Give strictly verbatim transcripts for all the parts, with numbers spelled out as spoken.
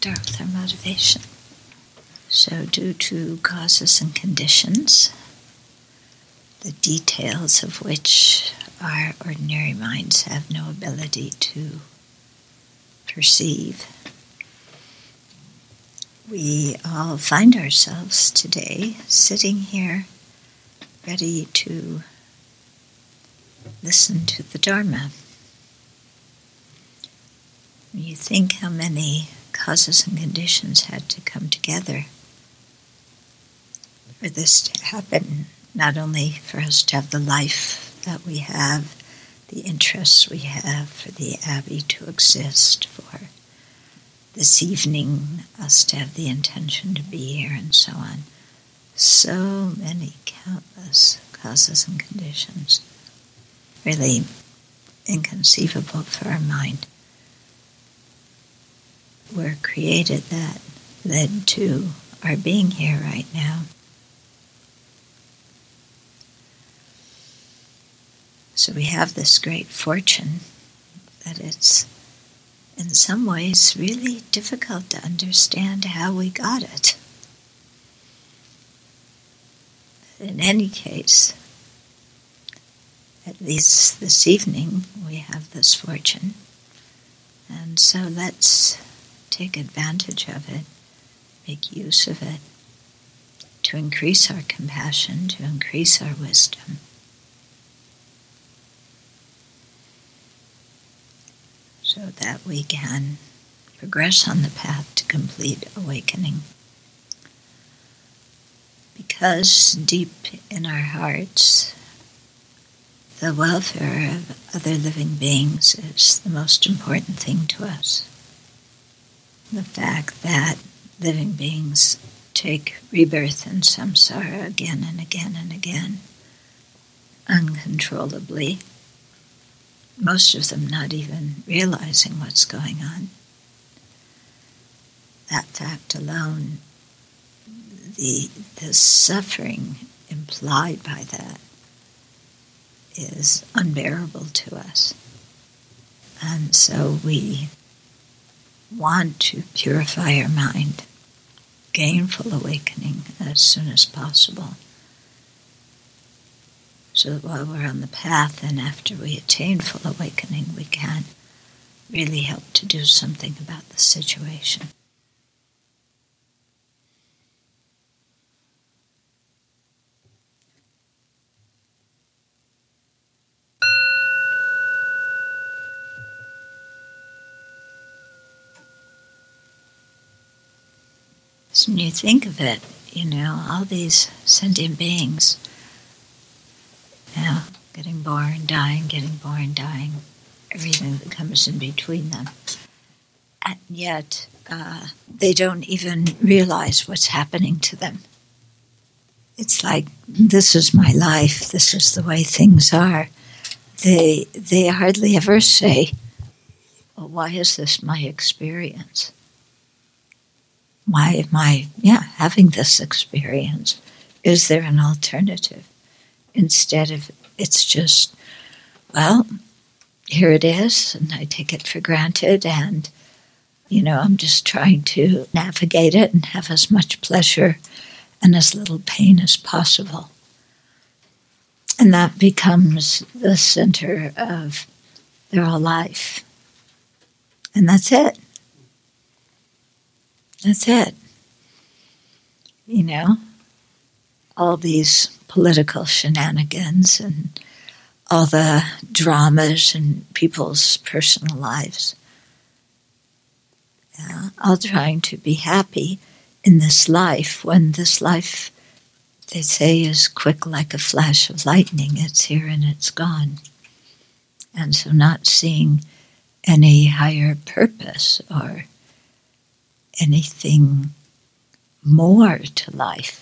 start with our motivation. So due to causes and conditions, the details of which our ordinary minds have no ability to perceive, we all find ourselves today sitting here ready to listen to the Dharma. When you think how many causes and conditions had to come together for this to happen, not only for us to have the life that we have, the interests we have, for the Abbey to exist, for this evening us to have the intention to be here, and so on. So many countless causes and conditions. Really inconceivable for our mind. Were created that led to our being here right now. So we have this great fortune that it's in some ways really difficult to understand how we got it. In any case, at least this evening we have this fortune. And so let's take advantage of it, make use of it, to increase our compassion, to increase our wisdom. So that we can progress on the path to complete awakening. Because deep in our hearts, the welfare of other living beings is the most important thing to us. The fact that living beings take rebirth in samsara again and again and again, uncontrollably, most of them not even realizing what's going on. That fact alone, the, the suffering implied by that is unbearable to us. And so we want to purify our mind, gain full awakening as soon as possible. So that while we're on the path and after we attain full awakening, we can really help to do something about the situation. So when you think of it, you know, all these sentient beings, now, getting born, dying, getting born, dying, everything that comes in between them. And yet, uh, they don't even realize what's happening to them. It's like, this is my life, this is the way things are. They, they hardly ever say, well, why is this my experience? Why am I, yeah, having this experience? Is there an alternative? Instead of, it's just, well, here it is, and I take it for granted, and, you know, I'm just trying to navigate it and have as much pleasure and as little pain as possible. And that becomes the center of their whole life. And that's it. That's it. You know, all these political shenanigans and all the dramas in people's personal lives. Yeah, all trying to be happy in this life, when this life, they say, is quick like a flash of lightning. It's here and it's gone. And so not seeing any higher purpose or anything more to life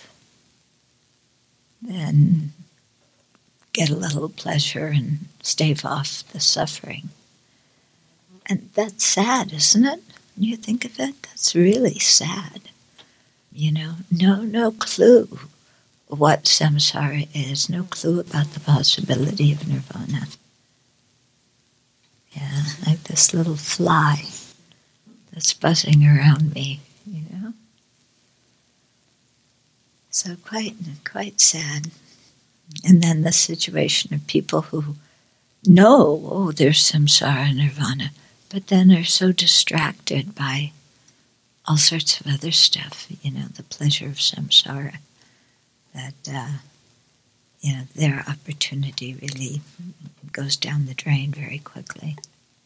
than get a little pleasure and stave off the suffering. And that's sad, isn't it? When you think of it, that's really sad. You know, no, no clue what samsara is, no clue about the possibility of nirvana. Yeah, like this little fly that's buzzing around me, you know. So quite, quite sad. And then the situation of people who know, oh, there's samsara and nirvana, but then are so distracted by all sorts of other stuff, you know, the pleasure of samsara, that, uh, you know, their opportunity really goes down the drain very quickly.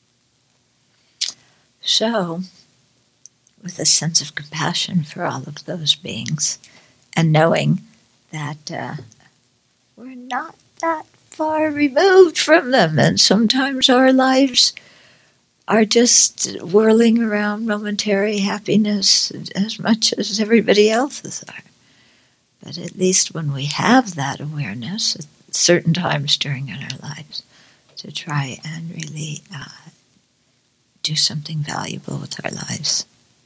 So, with a sense of compassion for all of those beings, and knowing that uh, we're not that far removed from them, and sometimes our lives are just whirling around momentary happiness as much as everybody else's are. But at least when we have that awareness at certain times during our lives, to try and really uh, do something valuable with our lives.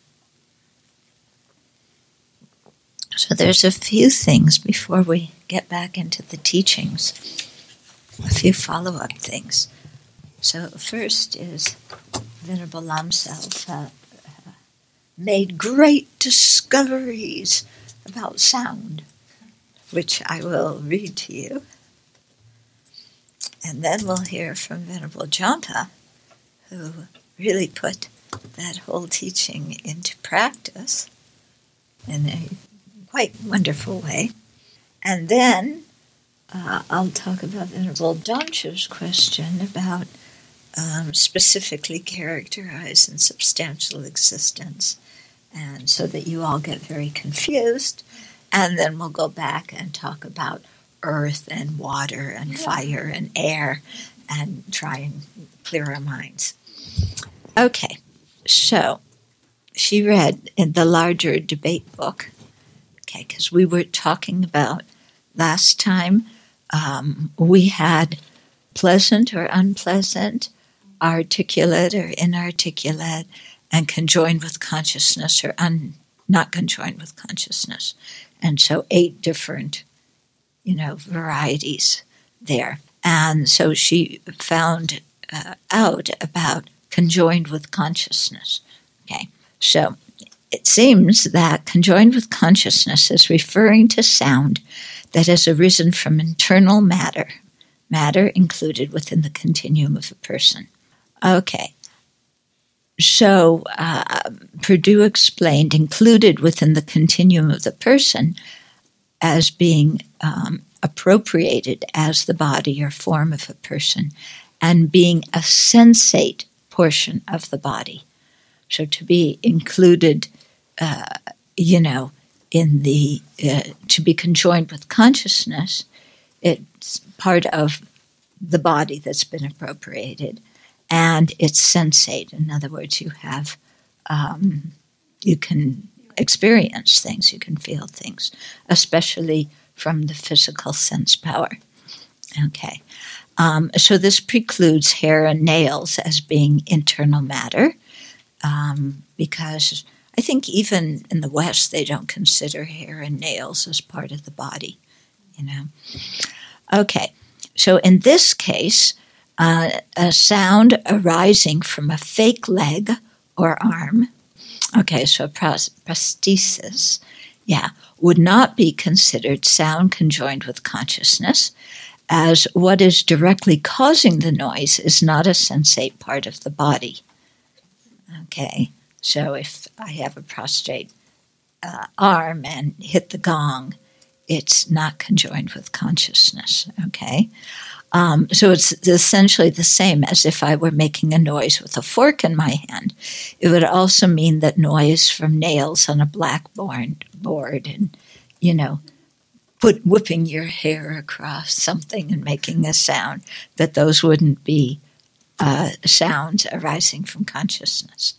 So there's a few things before we get back into the teachings, a few follow-up things. So first is Venerable Lamsel uh, uh, made great discoveries about sound, which I will read to you. And then we'll hear from Venerable Janta, who really put that whole teaching into practice in a quite wonderful way. And then uh, I'll talk about Venerable Doncha's question about um, specifically characterized and substantial existence, and so that you all get very confused. And then we'll go back and talk about earth and water and fire and air and try and clear our minds. Okay, so she read in the larger debate book, okay, because we were talking about last time, um, we had pleasant or unpleasant, articulate or inarticulate, and conjoined with consciousness or un, not conjoined with consciousness. And so eight different, you know, varieties there. And so she found uh, out about conjoined with consciousness. Okay, so it seems that conjoined with consciousness is referring to sound that has arisen from internal matter, matter included within the continuum of a person. Okay, so uh, Perdue explained included within the continuum of the person as being um, appropriated as the body or form of a person, and being a sensate portion of the body. So to be included, uh, you know, in the, uh, to be conjoined with consciousness, it's part of the body that's been appropriated, and it's sensate. In other words, you have, um, you can experience things, you can feel things, especially from the physical sense power. Okay. Um, so this precludes hair and nails as being internal matter, um, because I think even in the West they don't consider hair and nails as part of the body, you know. Okay, so in this case, uh, a sound arising from a fake leg or arm, okay, so pros- prosthesis, yeah, would not be considered sound conjoined with consciousness, as what is directly causing the noise is not a sensate part of the body. Okay, so if I have a prostrate uh, arm and hit the gong, it's not conjoined with consciousness, okay? Um, so it's essentially the same as if I were making a noise with a fork in my hand. It would also mean that noise from nails on a blackboard board and, you know, put whipping your hair across something and making a sound, that those wouldn't be uh, sounds arising from consciousness.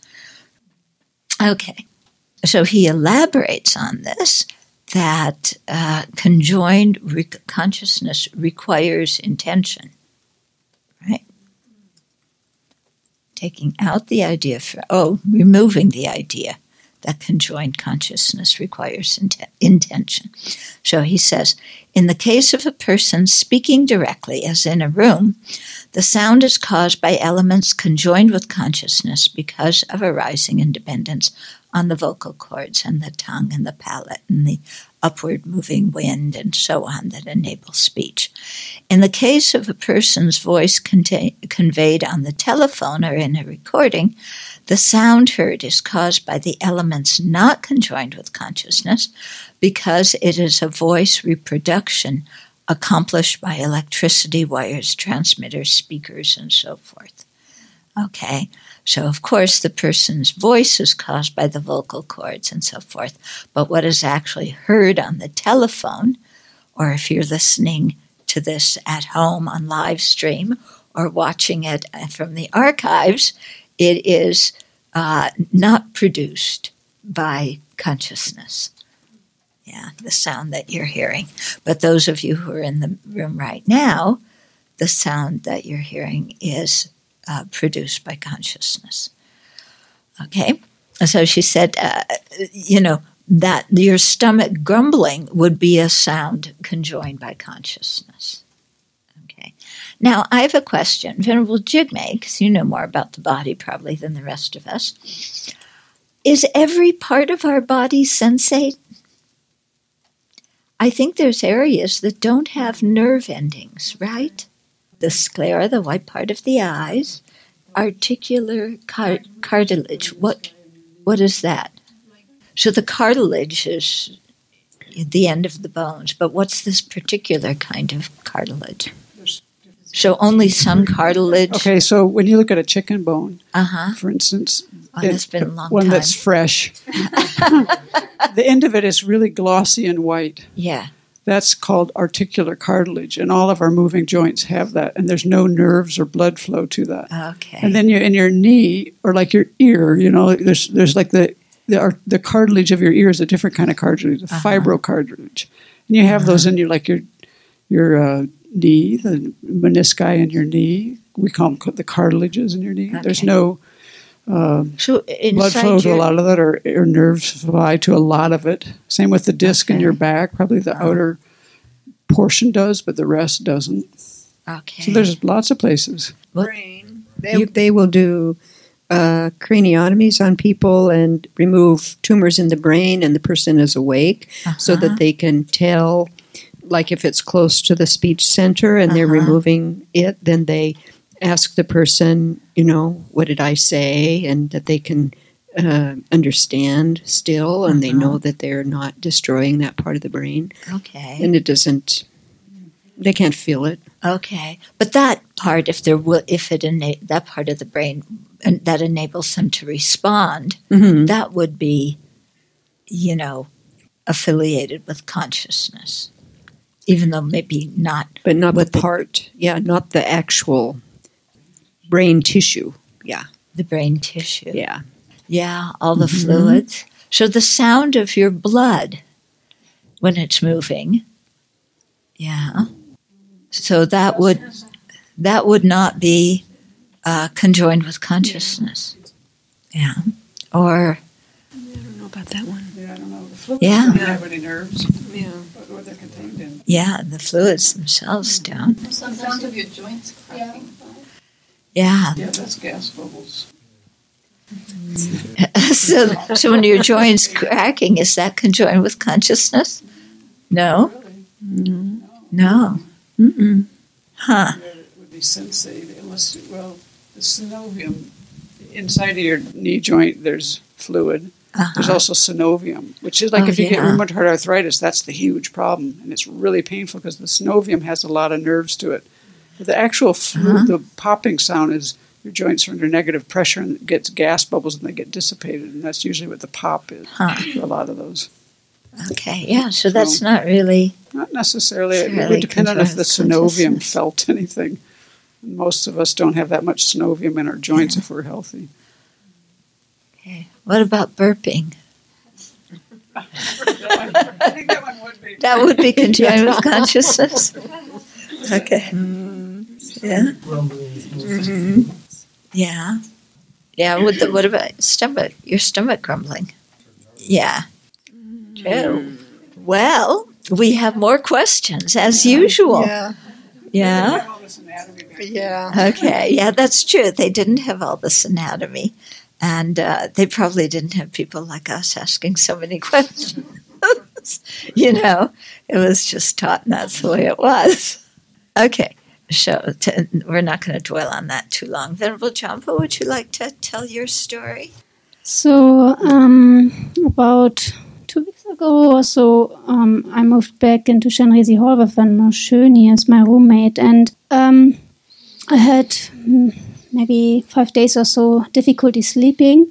Okay, so he elaborates on this, that uh, conjoined re- consciousness requires intention, right? Taking out the idea, for, oh, removing the idea that conjoined consciousness requires int- intention. So he says, in the case of a person speaking directly, as in a room, the sound is caused by elements conjoined with consciousness because of arising independence on the vocal cords and the tongue and the palate and the upward moving wind and so on that enable speech. In the case of a person's voice contain- conveyed on the telephone or in a recording, the sound heard is caused by the elements not conjoined with consciousness because it is a voice reproduction accomplished by electricity wires, transmitters, speakers, and so forth. Okay, so of course the person's voice is caused by the vocal cords and so forth, but what is actually heard on the telephone, or if you're listening to this at home on live stream or watching it from the archives, it is uh, not produced by consciousness. Yeah, the sound that you're hearing. But those of you who are in the room right now, the sound that you're hearing is uh, produced by consciousness. Okay? So she said, uh, you know, that your stomach grumbling would be a sound conjoined by consciousness. Okay. Now, I have a question. Venerable Jigme, because you know more about the body probably than the rest of us. Is every part of our body sensate? I think there's areas that don't have nerve endings, right? The sclera, the white part of the eyes, articular car- cartilage. What, what is that? So the cartilage is the end of the bones, but what's this particular kind of cartilage? So only some cartilage. Okay, so when you look at a chicken bone, uh-huh. for instance, oh, that's been a long one time. that's fresh, the end of it is really glossy and white. Yeah. That's called articular cartilage, and all of our moving joints have that, and there's no nerves or blood flow to that. Okay. And then you're in your knee, or like your ear, you know, there's there's like the the, the cartilage of your ear is a different kind of cartilage, a uh-huh. fibrocartilage, and you have uh-huh. those in your like your your uh, knee, the menisci in your knee. We call them the cartilages in your knee. Okay. There's no uh, so blood flow to your... a lot of that, or, or nerves supply to a lot of it. Same with the disc okay. in your back. Probably the oh. outer portion does, but the rest doesn't. Okay. So there's lots of places. Brain. They, they will do uh, craniotomies on people and remove tumors in the brain, and the person is awake, uh-huh. so that they can tell, like if it's close to the speech center and uh-huh. they're removing it, then they ask the person, you know, what did I say, and that they can uh, understand still, and uh-huh. they know that they're not destroying that part of the brain. Okay. And it doesn't, they can't feel it. Okay. But that part, if there will, if it ena- that part of the brain and that enables them to respond, mm-hmm. that would be, you know, affiliated with consciousness, even though maybe not. But not the the part, yeah, not the actual brain tissue, yeah. The brain tissue. Yeah. Yeah, all the mm-hmm. fluids. So the sound of your blood when it's moving, yeah. So that would that would not be uh, conjoined with consciousness. Yeah. Or... I don't know about that one. Yeah, I don't know. The fluids yeah. don't have any nerves. Yeah. What they're contained in. Yeah, the fluids themselves don't. The sound of your joints cracking. Yeah. Yeah, that's gas bubbles. so, so when your joint's cracking, is that conjoined with consciousness? No? Mm-hmm. No. Mm-mm. Huh. It would be sensate, unless, well, the synovium, inside of your knee joint, there's fluid. Uh-huh. There's also synovium, which is like oh, if you yeah. get rheumatoid arthritis, that's the huge problem. And it's really painful because the synovium has a lot of nerves to it. But the actual fluid, uh-huh. the popping sound is your joints are under negative pressure and it gets gas bubbles and they get dissipated. And that's usually what the pop is huh. for a lot of those. Okay, yeah, so, so that's not really... Not necessarily. It really would depend on if the synovium felt anything. Most of us don't have that much synovium in our joints yeah. if we're healthy. Okay. What about burping? I think that one would be. That would be conjoined with consciousness? Okay. Mm-hmm. Yeah? Mm-hmm. Yeah. Yeah, what, the, what about stomach? Your stomach grumbling? Yeah. True. Well, we have more questions, as usual. Yeah. Yeah? Yeah. Okay. Yeah, that's true. They didn't have all this anatomy. And uh, they probably didn't have people like us asking so many questions. You know, it was just taught, and that's the way it was. Okay. So to, we're not going to dwell on that too long. Venerable Jampa, would you like to tell your story? So, um, about two weeks ago or so, um, I moved back into Shenresi Hall with Venerable Schöni as my roommate, and um, I had mm, maybe five days or so difficulty sleeping,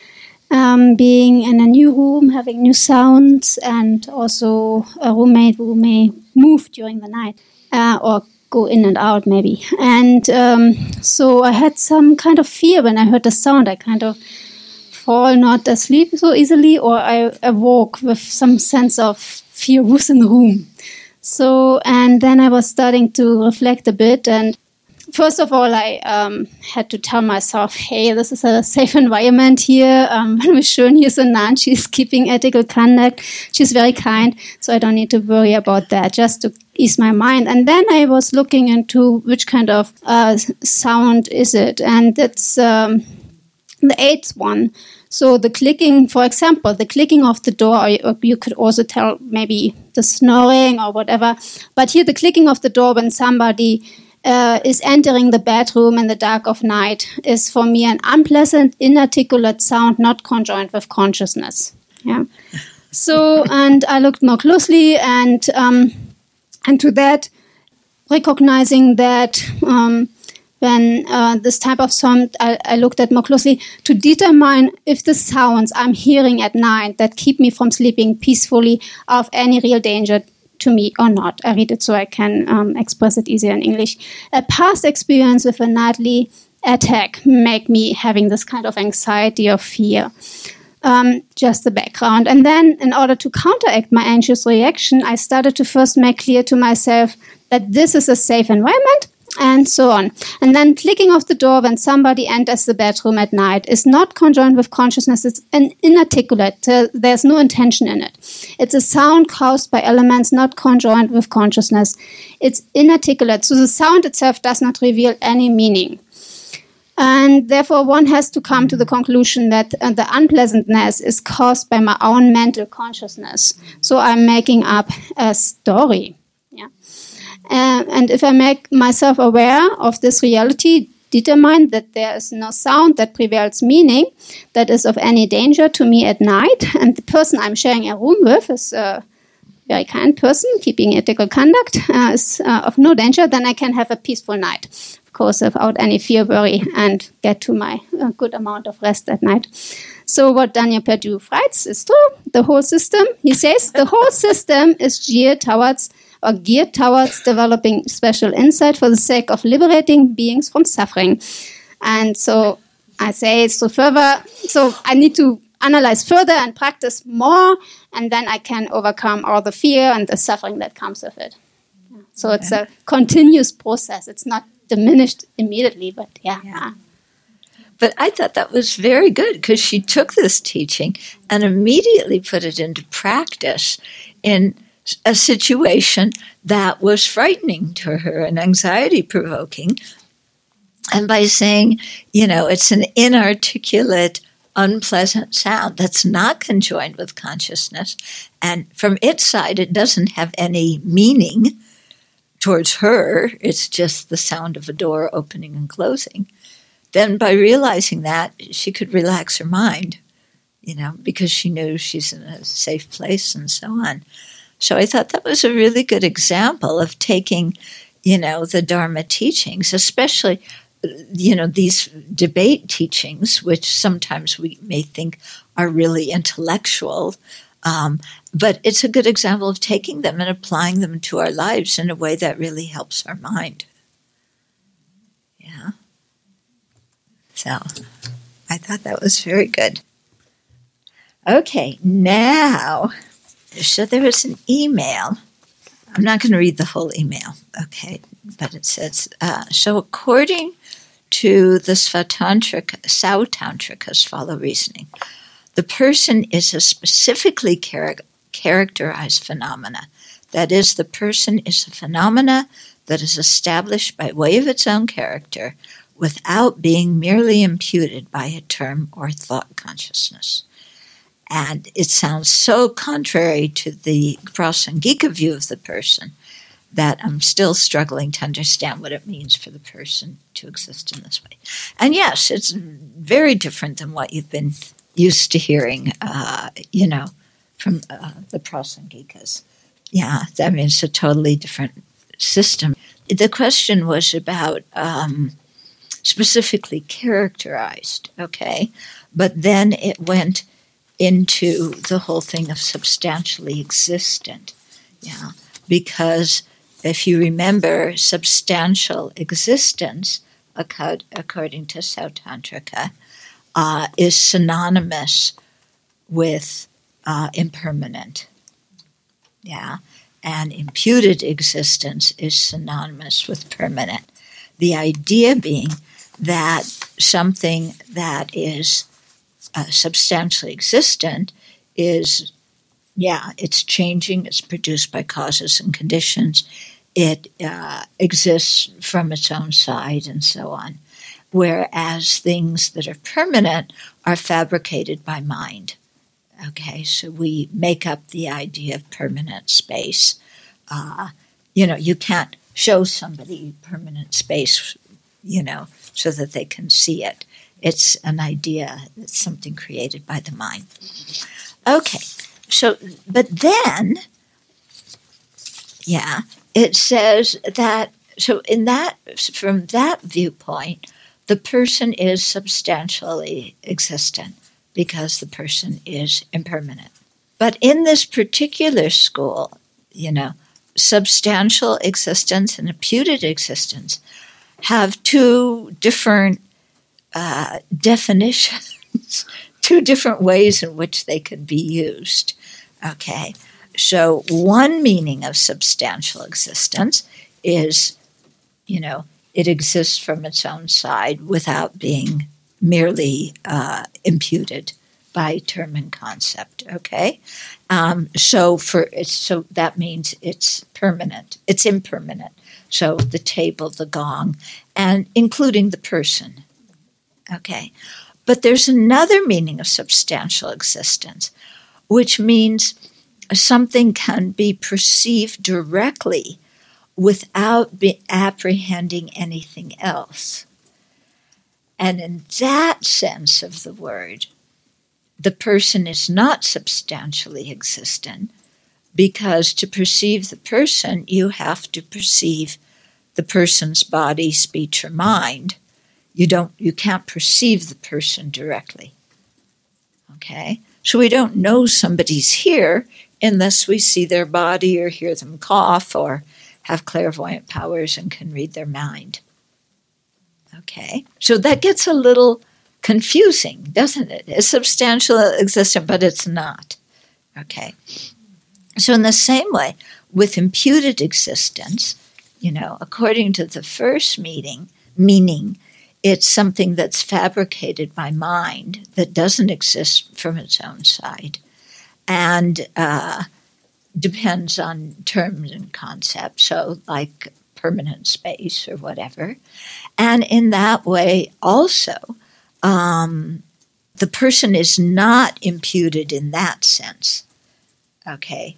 um, being in a new room, having new sounds, and also a roommate who may move during the night uh, or go in and out maybe. And um, so I had some kind of fear when I heard the sound. I kind of fall not asleep so easily, or I awoke with some sense of fear who's in the room. So, and then I was starting to reflect a bit, and first of all, I um, had to tell myself, hey, this is a safe environment here. Um, Venerable Schöni is a nun. She's keeping ethical conduct. She's very kind, so I don't need to worry about that, just to ease my mind. And then I was looking into which kind of uh, sound is it, and it's um, the eighth one. So the clicking, for example, the clicking of the door, or you could also tell maybe the snoring or whatever. But here the clicking of the door when somebody uh, is entering the bedroom in the dark of night is for me an unpleasant, inarticulate sound not conjoined with consciousness. Yeah. So, and I looked more closely, and um, and to that, recognizing that um, when uh, this type of sound, I, I looked at more closely to determine if the sounds I'm hearing at night that keep me from sleeping peacefully are of any real danger to me or not. I read it so I can um, express it easier in English. A past experience with a nightly attack make me having this kind of anxiety or fear. Um, just the background. And then in order to counteract my anxious reaction, I started to first make clear to myself that this is a safe environment, and so on. And then clicking off the door when somebody enters the bedroom at night is not conjoined with consciousness. It's an inarticulate. Uh, there's no intention in it. It's a sound caused by elements not conjoined with consciousness. It's inarticulate. So the sound itself does not reveal any meaning. And therefore, one has to come to the conclusion that uh, the unpleasantness is caused by my own mental consciousness. So I'm making up a story. Yeah. Uh, and if I make myself aware of this reality, determine that there is no sound that prevails meaning that is of any danger to me at night, and the person I'm sharing a room with is a very kind person, keeping ethical conduct, uh, is uh, of no danger, then I can have a peaceful night, of course, without any fear, worry, and get to my uh, good amount of rest at night. So what Daniel Perdue writes is true. The whole system, he says, the whole system is geared towards or geared towards developing special insight for the sake of liberating beings from suffering. And so I say so further, so I need to analyze further and practice more, and then I can overcome all the fear and the suffering that comes with it. Yeah. So okay. It's a continuous process. It's not diminished immediately, but yeah. yeah. But I thought that was very good because she took this teaching and immediately put it into practice in a situation that was frightening to her and anxiety-provoking. And by saying, you know, it's an inarticulate, unpleasant sound that's not conjoined with consciousness, and from its side, it doesn't have any meaning towards her. It's just the sound of a door opening and closing. Then by realizing that, she could relax her mind, you know, because she knew she's in a safe place and so on. So I thought that was a really good example of taking, you know, the Dharma teachings, especially, you know, these debate teachings, which sometimes we may think are really intellectual, um, but it's a good example of taking them and applying them to our lives in a way that really helps our mind. Yeah. So I thought that was very good. Okay, now... So there was an email. I'm not going to read the whole email, okay? But it says, uh, so according to the Svatantrika, Sautantrika's follow reasoning, the the person is a specifically char- characterized phenomena. That is, the person is a phenomena that is established by way of its own character without being merely imputed by a term or thought consciousness. And it sounds so contrary to the Prasangika view of the person that I'm still struggling to understand what it means for the person to exist in this way. And yes, it's very different than what you've been used to hearing, uh, you know, from uh, the Prasangikas. Yeah, I mean, it's a totally different system. The question was about um, specifically characterized, okay? But then it went into the whole thing of substantially existent, yeah, because if you remember, substantial existence, according to Sautantrika, uh, is synonymous with uh, impermanent. Yeah, and imputed existence is synonymous with permanent. The idea being that something that is uh, substantially existent is, yeah, it's changing, it's produced by causes and conditions, it uh, exists from its own side, and so on. Whereas things that are permanent are fabricated by mind. Okay, so we make up the idea of permanent space. Uh, you know, you can't show somebody permanent space, you know, so that they can see it. It's an idea, it's something created by the mind. Okay, so, but then, yeah, it says that, so in that, from that viewpoint, the person is substantially existent because the person is impermanent. But in this particular school, you know, substantial existence and imputed existence have two different uh, definitions, two different ways in which they could be used. Okay, so one meaning of substantial existence is, you know, it exists from its own side without being merely uh, imputed by term and concept. Okay, um, so for it's so that means it's permanent. It's impermanent. So the table, the gong, and including the person. Okay, but there's another meaning of substantial existence, which means something can be perceived directly without be apprehending anything else. And in that sense of the word, the person is not substantially existent, because to perceive the person, you have to perceive the person's body, speech, or mind. You don't, you can't perceive the person directly. Okay? So we don't know somebody's here unless we see their body or hear them cough or have clairvoyant powers and can read their mind. Okay, so that gets a little confusing, doesn't it? It's substantial existence, but it's not. Okay, so in the same way, with imputed existence, you know, according to the first meaning, meaning, it's something that's fabricated by mind that doesn't exist from its own side, and uh, depends on terms and concepts. So, like permanent space or whatever. And in that way, also, um, the person is not imputed in that sense, okay?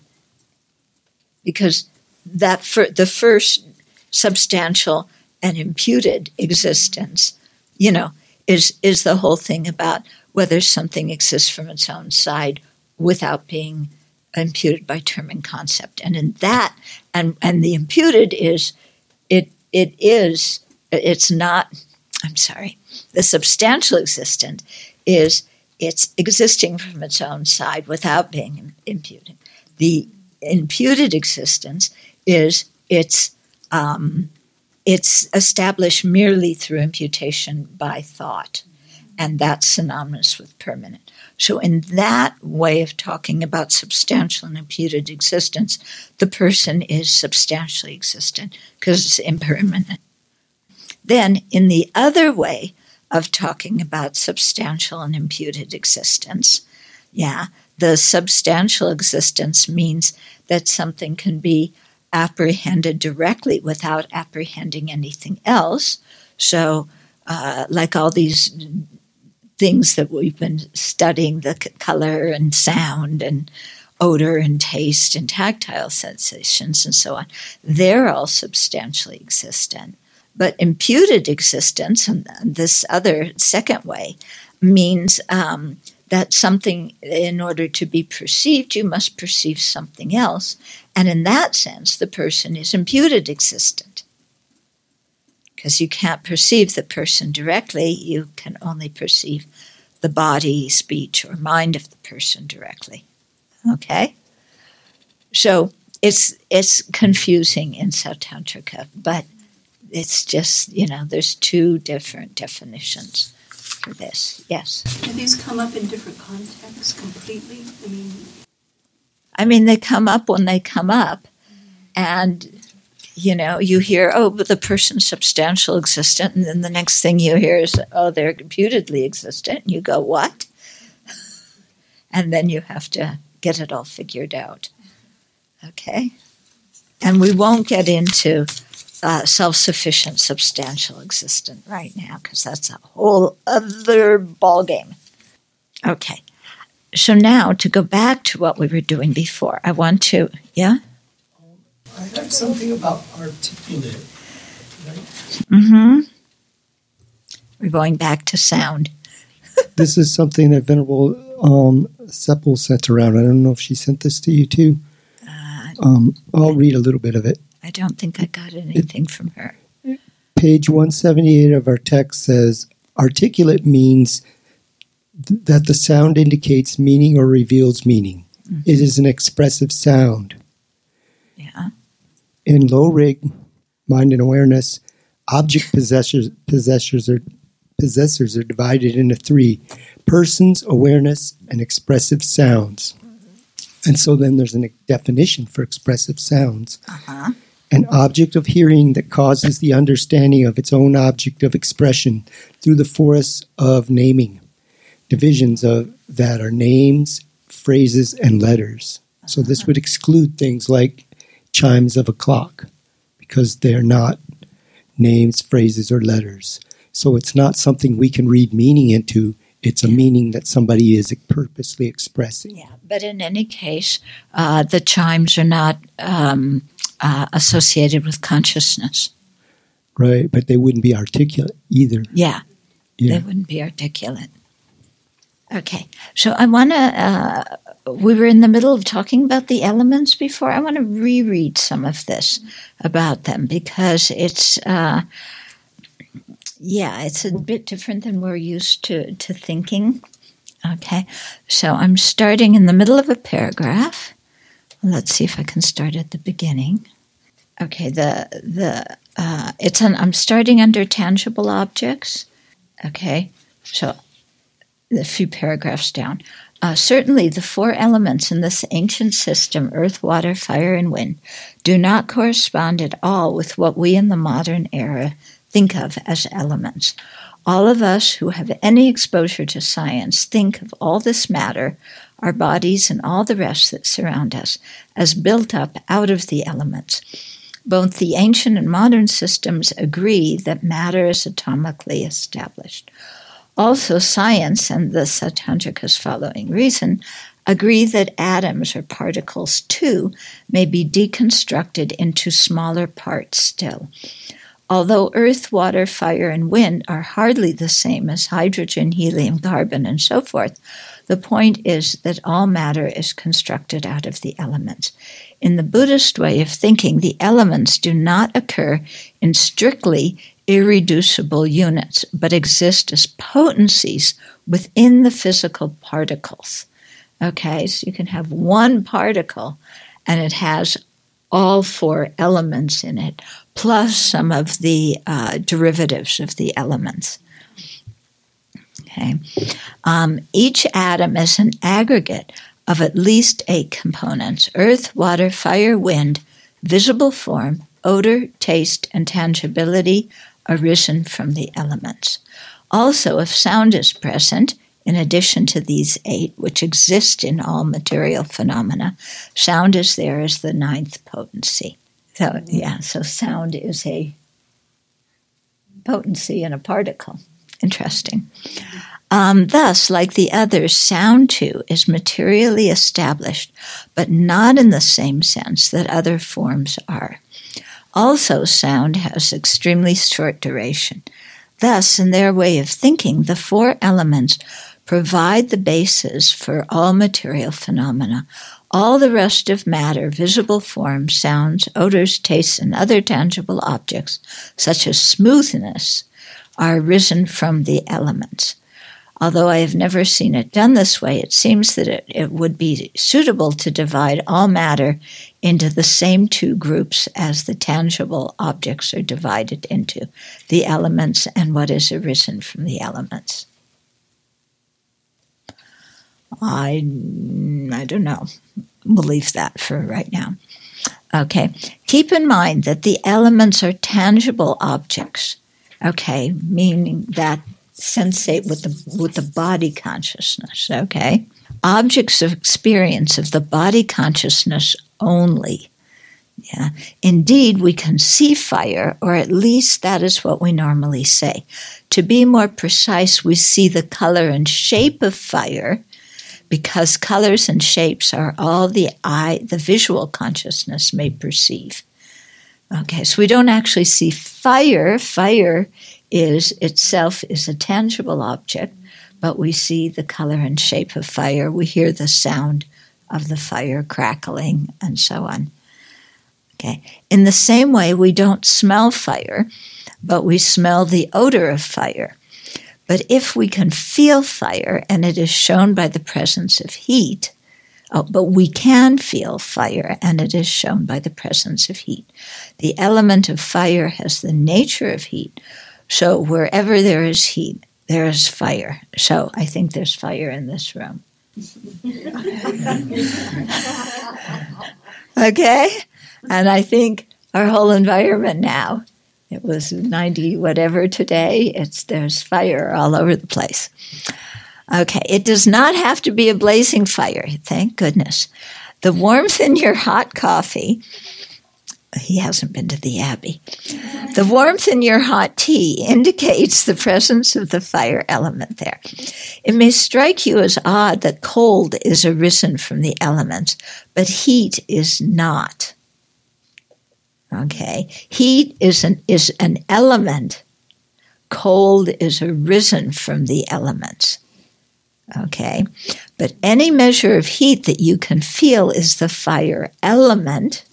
Because that for the first substantial and imputed existence, you know, is is the whole thing about whether something exists from its own side without being imputed by term and concept. And in that, and and the imputed is, it it is, it's not, I'm sorry, the substantial existent is it's existing from its own side without being imputed. The imputed existence is it's um, it's established merely through imputation by thought, and that's synonymous with permanent. So in that way of talking about substantial and imputed existence, the person is substantially existent because it's impermanent. Then in the other way of talking about substantial and imputed existence, Yeah. The substantial existence means that something can be apprehended directly without apprehending anything else. So, uh, like all these things that we've been studying, the c- color and sound and odor and taste and tactile sensations and so on, they're all substantially existent. But imputed existence, and this other second way, means um, that something, in order to be perceived, you must perceive something else. And in that sense, the person is imputed existent. Because you can't perceive the person directly, you can only perceive the body, speech, or mind of the person directly. Okay? So it's it's confusing in Sautrantika, but it's just, you know, there's two different definitions for this. Yes? Do these come up in different contexts completely? I mean, I mean, they come up when they come up, and, you know, you hear, oh, but the person's substantial existent, and then the next thing you hear is, oh, they're computedly existent, and you go, what? And then you have to get it all figured out. Okay? And we won't get into uh, self-sufficient, substantial existent right now, because that's a whole other ballgame. Okay. So now, to go back to what we were doing before, I want to, yeah? I heard something about articulate, right? Mm-hmm. We're going back to sound. This is something that Venerable um, Seppel sent around. I don't know if she sent this to you too. Uh, Um, I'll read a little bit of it. I don't think I got anything from her. Page one seventy-eight of our text says, articulate means th- that the sound indicates meaning or reveals meaning. Mm-hmm. It is an expressive sound. Yeah. In low rig, mind and awareness, object possessors, possessors, are, possessors are divided into three: persons, awareness, and expressive sounds. And so then there's a definition for expressive sounds. Uh-huh. An object of hearing that causes the understanding of its own object of expression through the force of naming. Divisions of that are names, phrases, and letters. So this would exclude things like chimes of a clock, because they're not names, phrases, or letters. So it's not something we can read meaning into. It's a meaning that somebody is purposely expressing. Yeah, but in any case, uh, the chimes are not um, uh, associated with consciousness. Right, but they wouldn't be articulate either. Yeah, Yeah. they wouldn't be articulate. Okay, so I want to, uh, we were in the middle of talking about the elements before. I want to reread some of this about them, because it's, uh, yeah, it's a bit different than we're used to, to thinking. Okay, so I'm starting in the middle of a paragraph. Let's see if I can start at the beginning. Okay, the the uh, it's an, I'm starting under tangible objects. Okay, so a few paragraphs down. Uh, certainly, the four elements in this ancient system, earth, water, fire, and wind, do not correspond at all with what we in the modern era think of as elements. All of us who have any exposure to science think of all this matter, our bodies and all the rest that surround us, as built up out of the elements. Both the ancient and modern systems agree that matter is atomically established. Also, science and the Sautantrika's following reason agree that atoms or particles, too, may be deconstructed into smaller parts still. Although earth, water, fire, and wind are hardly the same as hydrogen, helium, carbon, and so forth, the point is that all matter is constructed out of the elements. In the Buddhist way of thinking, the elements do not occur in strictly irreducible units, but exist as potencies within the physical particles. Okay, so you can have one particle, and it has all four elements in it, plus some of the uh, derivatives of the elements. Okay, um, each atom is an aggregate of at least eight components: earth, water, fire, wind, visible form, odor, taste, and tangibility arisen from the elements. Also, if sound is present, In addition to these eight, which exist in all material phenomena, sound is there as the ninth potency. So, yeah, so sound is a potency in a particle. Interesting. Um, thus, like the others, sound too is materially established, but not in the same sense that other forms are. Also, sound has extremely short duration. Thus, in their way of thinking, the four elements provide the basis for all material phenomena. All the rest of matter, visible forms, sounds, odors, tastes, and other tangible objects, such as smoothness, are risen from the elements. Although I have never seen it done this way, it seems that it, it would be suitable to divide all matter into the same two groups as the tangible objects are divided into, the elements and what is arisen from the elements. I, I don't know. We'll leave that for right now. Okay. Keep in mind that the elements are tangible objects. Okay, meaning that sensate with the with the body consciousness. Okay, objects of experience of the body consciousness only. Yeah, indeed, we can see fire, or at least that is what we normally say. To be more precise, we see the color and shape of fire, because colors and shapes are all the eye, the visual consciousness may perceive. Okay, so we don't actually see fire. Fire is itself is a tangible object, but we see the color and shape of fire. We hear the sound of the fire crackling and so on. Okay, in the same way, we don't smell fire, but we smell the odor of fire. But if we can feel fire, and it is shown by the presence of heat, oh, but we can feel fire, and it is shown by the presence of heat. The element of fire has the nature of heat, so wherever there is heat, there is fire. So I think there's fire in this room. Okay? And I think our whole environment now, it was ninety whatever today, it's there's fire all over the place. Okay, it does not have to be a blazing fire, thank goodness. The warmth in your hot coffee, he hasn't been to the Abbey. The warmth in your hot tea indicates the presence of the fire element there. It may strike you as odd that cold is arisen from the elements, but heat is not. Okay, heat is an, is an element. Cold is arisen from the elements. Okay, but any measure of heat that you can feel is the fire element.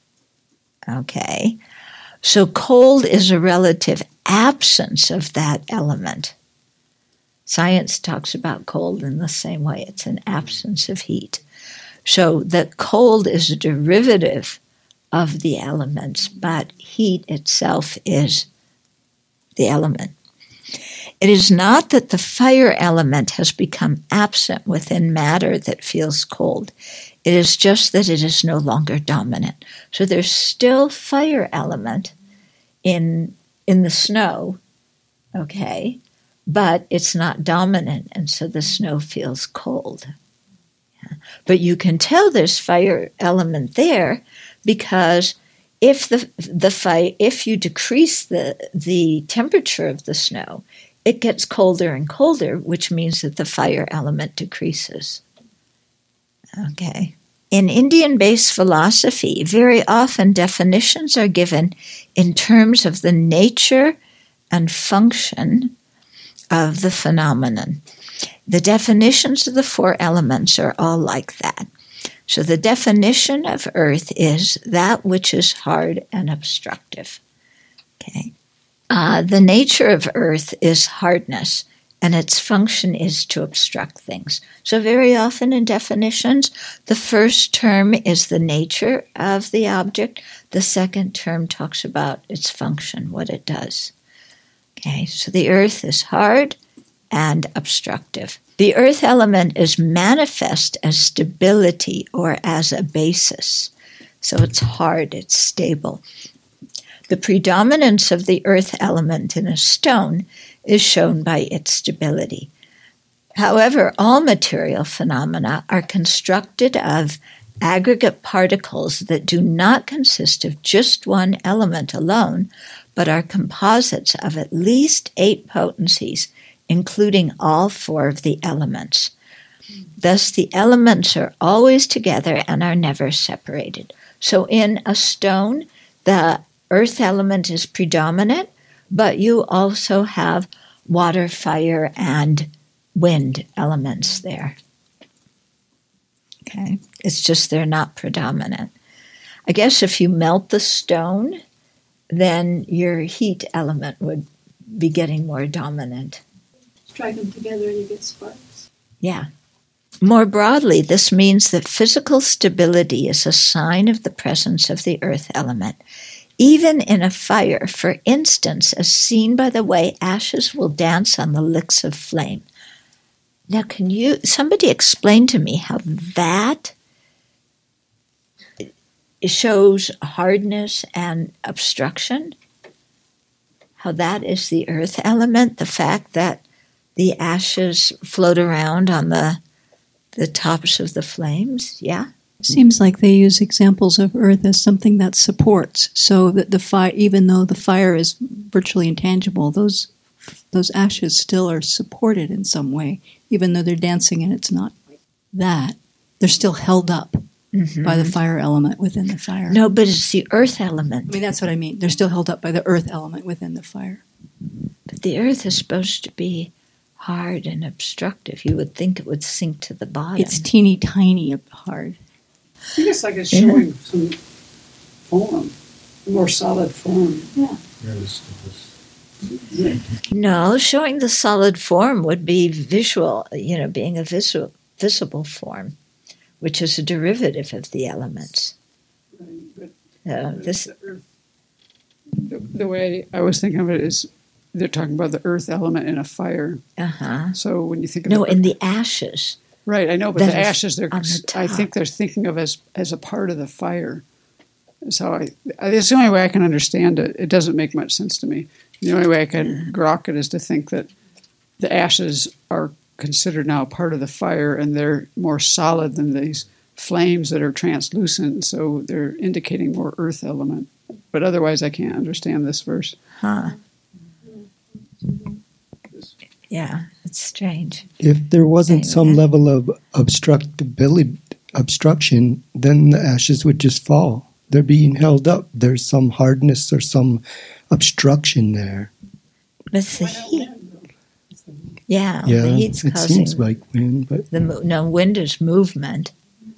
Okay, so cold is a relative absence of that element. Science talks about cold in the same way. It's an absence of heat. So that cold is a derivative of the elements, but heat itself is the element. It is not that the fire element has become absent within matter that feels cold. It is just that it is no longer dominant. So there's still fire element in in the snow, okay, but it's not dominant, and so the snow feels cold. Yeah. But you can tell there's fire element there because if the the fire if you decrease the the temperature of the snow, it gets colder and colder, which means that the fire element decreases. Okay. In Indian-based philosophy, very often definitions are given in terms of the nature and function of the phenomenon. The definitions of the four elements are all like that. So the definition of earth is that which is hard and obstructive. Okay. Uh, the nature of earth is hardness, and its function is to obstruct things. So very often in definitions, the first term is the nature of the object. The second term talks about its function, what it does. Okay, so the earth is hard and obstructive. The earth element is manifest as stability or as a basis. So it's hard, it's stable. The predominance of the earth element in a stone is shown by its stability. However, all material phenomena are constructed of aggregate particles that do not consist of just one element alone, but are composites of at least eight potencies, including all four of the elements. Thus, the elements are always together and are never separated. So in a stone, the earth element is predominant, but you also have water, fire, and wind elements there. Okay, it's just they're not predominant. I guess if you melt the stone, then your heat element would be getting more dominant. Strike them together and you get sparks. Yeah. More broadly, this means that physical stability is a sign of the presence of the earth element. Even in a fire, for instance, as seen by the way ashes will dance on the licks of flame. Now, can you, somebody explain to me how that shows hardness and obstruction? How that is the earth element, the fact that the ashes float around on the the tops of the flames, yeah? Seems like they use examples of earth as something that supports, so that the fire, even though the fire is virtually intangible, those those ashes still are supported in some way, even though they're dancing and it's not that. They're still held up mm-hmm. by the fire element within the fire. No, but it's the earth element. I mean, that's what I mean. They're still held up by the earth element within the fire. But the earth is supposed to be hard and obstructive. You would think it would sink to the bottom. It's teeny tiny hard. I think it's like it's showing some form, a more solid form. Yeah. No, showing the solid form would be visual, you know, being a visual, visible form, which is a derivative of the elements. Right, uh, this, the, earth, the, the way I was thinking of it is they're talking about the earth element in a fire. Uh-huh. So when you think of no, the, in the ashes. Right, I know, but the ashes, they're, the I think they're thinking of as as a part of the fire. So I, it's the only way I can understand it. It doesn't make much sense to me. The only way I can grok it is to think that the ashes are considered now part of the fire, and they're more solid than these flames that are translucent, so they're indicating more earth element. But otherwise, I can't understand this verse. Huh. Yeah, it's strange. If there wasn't anyway. some level of obstructability, obstruction, then the ashes would just fall. They're being held up. There's some hardness or some obstruction there. But it's the heat. Yeah, Yeah, the heat's it causing seems like wind, but the mo- no wind is movement.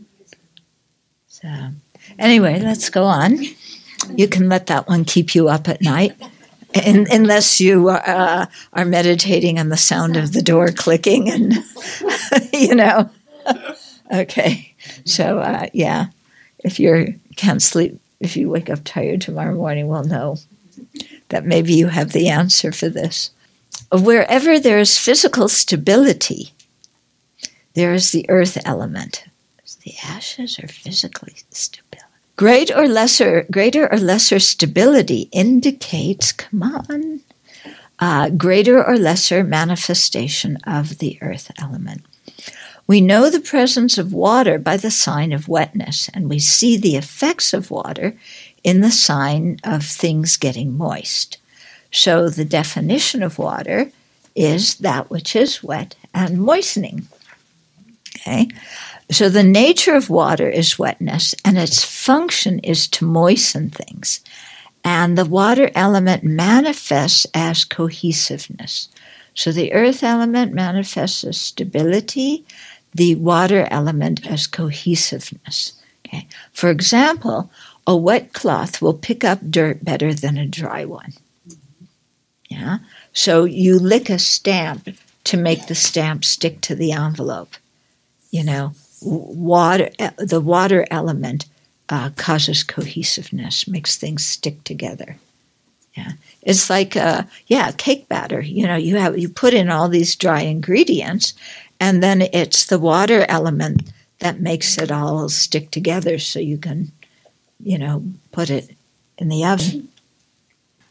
So anyway, let's go on. You can let that one keep you up at night. In, unless you uh, are meditating on the sound of the door clicking and, you know. Okay. So, uh, yeah, if you can't sleep, if you wake up tired tomorrow morning, we'll know that maybe you have the answer for this. Wherever there is physical stability, there is the earth element. The ashes are physically stable. Great or lesser, greater or lesser stability indicates, come on, uh, greater or lesser manifestation of the earth element. We know the presence of water by the sign of wetness, and we see the effects of water in the sign of things getting moist. So the definition of water is that which is wet and moistening. Okay? So the nature of water is wetness, and its function is to moisten things. And the water element manifests as cohesiveness. So the earth element manifests as stability, the water element as cohesiveness. Okay. For example, a wet cloth will pick up dirt better than a dry one. Yeah. So you lick a stamp to make the stamp stick to the envelope. You know, water, the water element uh, causes cohesiveness, makes things stick together. Yeah, it's like uh, yeah, cake batter. You know, you have you put in all these dry ingredients, and then it's the water element that makes it all stick together, so you can, you know, put it in the oven.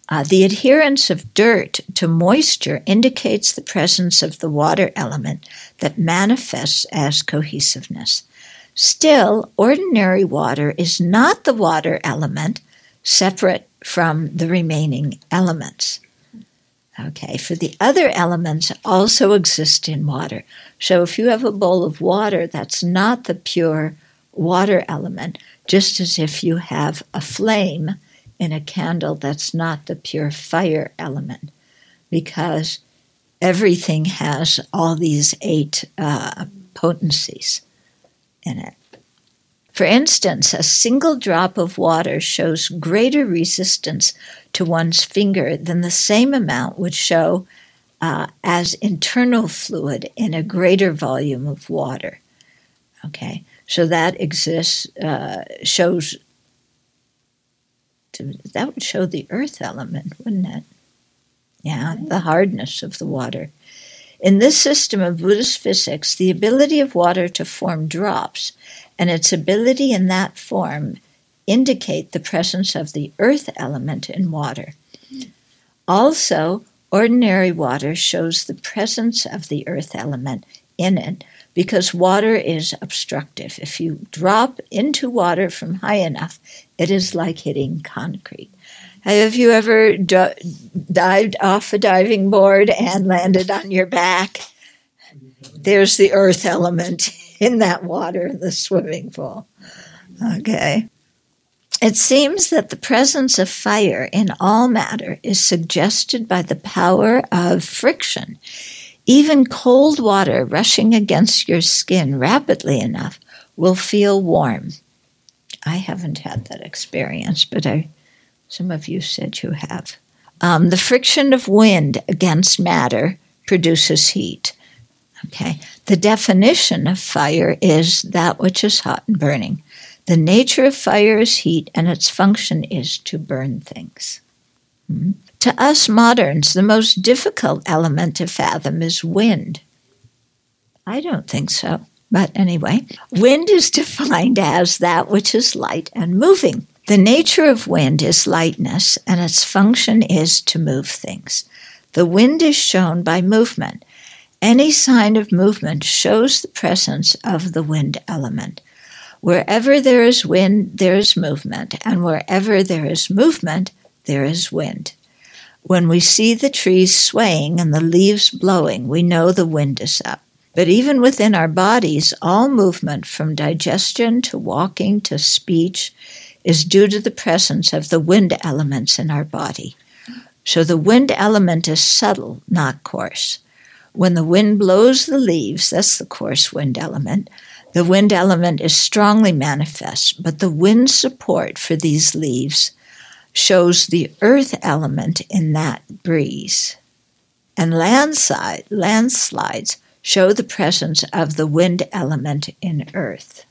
Uh, the adherence of dirt to moisture indicates the presence of the water element that manifests as cohesiveness. Still, ordinary water is not the water element separate from the remaining elements. Okay, for the other elements also exist in water. So if you have a bowl of water, that's not the pure water element, just as if you have a flame in a candle, that's not the pure fire element, because everything has all these eight uh, potencies in it. For instance, a single drop of water shows greater resistance to one's finger than the same amount would show uh, as internal fluid in a greater volume of water. Okay, so that exists, uh, shows, that would show the earth element, wouldn't it? Yeah, the hardness of the water. In this system of Buddhist physics, the ability of water to form drops and its ability in that form indicate the presence of the earth element in water. Also, ordinary water shows the presence of the earth element in it because water is obstructive. If you drop into water from high enough, it is like hitting concrete. Have you ever d- dived off a diving board and landed on your back? There's the earth element in that water in the swimming pool. Okay. It seems that the presence of fire in all matter is suggested by the power of friction. Even cold water rushing against your skin rapidly enough will feel warm. I haven't had that experience, but I, some of you said you have. Um, the friction of wind against matter produces heat. Okay. The definition of fire is that which is hot and burning. The nature of fire is heat, and its function is to burn things. Hmm. To us moderns, the most difficult element to fathom is wind. I don't think so, but anyway. Wind is defined as that which is light and moving. The nature of wind is lightness, and its function is to move things. The wind is shown by movement. Any sign of movement shows the presence of the wind element. Wherever there is wind, there is movement, and wherever there is movement, there is wind. When we see the trees swaying and the leaves blowing, we know the wind is up. But even within our bodies, all movement from digestion to walking to speech is due to the presence of the wind elements in our body. So the wind element is subtle, not coarse. When the wind blows the leaves, that's the coarse wind element, the wind element is strongly manifest, but the wind support for these leaves shows the earth element in that breeze. And landslide, landslides show the presence of the wind element in earth.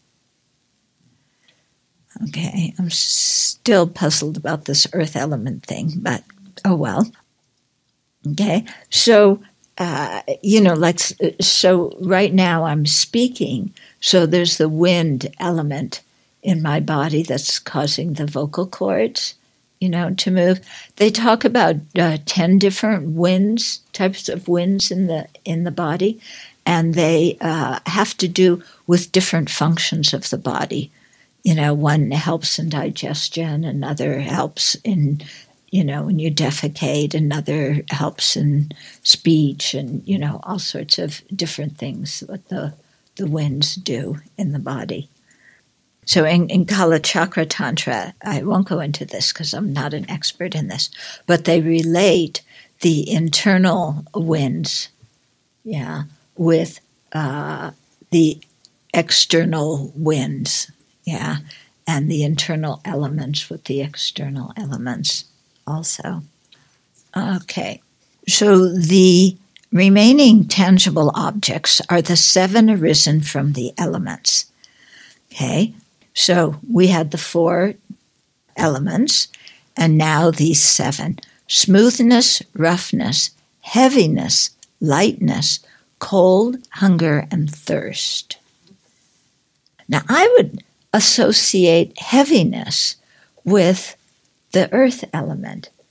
Okay, I'm still puzzled about this earth element thing, but oh well. Okay, so, uh, you know, like, so right now I'm speaking, so there's the wind element in my body that's causing the vocal cords, you know, to move. They talk about uh, ten different winds, types of winds in the in the body, and they uh, have to do with different functions of the body. You know, one helps in digestion, another helps in, you know, when you defecate, another helps in speech, and, you know, all sorts of different things what the, the winds do in the body. So in, in Kala Chakra Tantra, I won't go into this because I'm not an expert in this, but they relate the internal winds, yeah, with uh, the external winds. Yeah, and the internal elements with the external elements also. Okay, so the remaining tangible objects are the seven arisen from the elements. Okay, so we had the four elements, and now these seven. Smoothness, roughness, heaviness, lightness, cold, hunger, and thirst. Now I would associate heaviness with the earth element.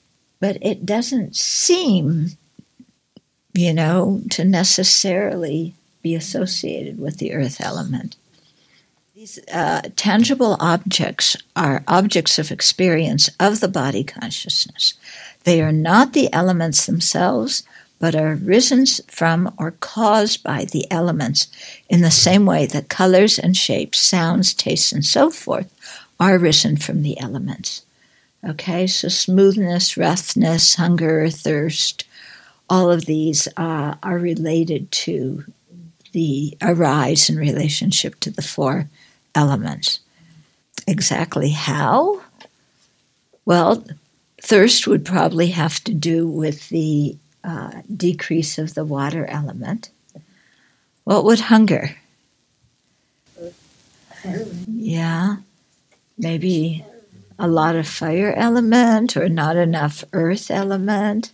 but it doesn't seem, you know, to necessarily be associated with the earth element. These uh, tangible objects are objects of experience of the body consciousness. They are not the elements themselves, but are risen from or caused by the elements in the same way that colors and shapes, sounds, tastes, and so forth are risen from the elements. Okay, so smoothness, roughness, hunger, thirst, all of these uh, are related to the arise in relationship to the four elements. Exactly how? Well, thirst would probably have to do with the uh, decrease of the water element. What would hunger? Yeah, maybe a lot of fire element or not enough earth element.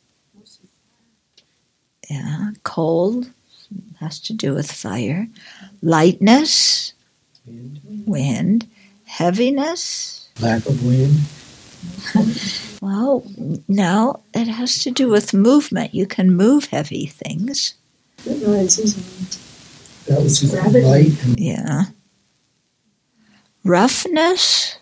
Yeah, cold has to do with fire. Lightness, wind. wind. Heaviness, lack of wind. Well, no, it has to do with movement. You can move heavy things. That was just light. And yeah. Roughness,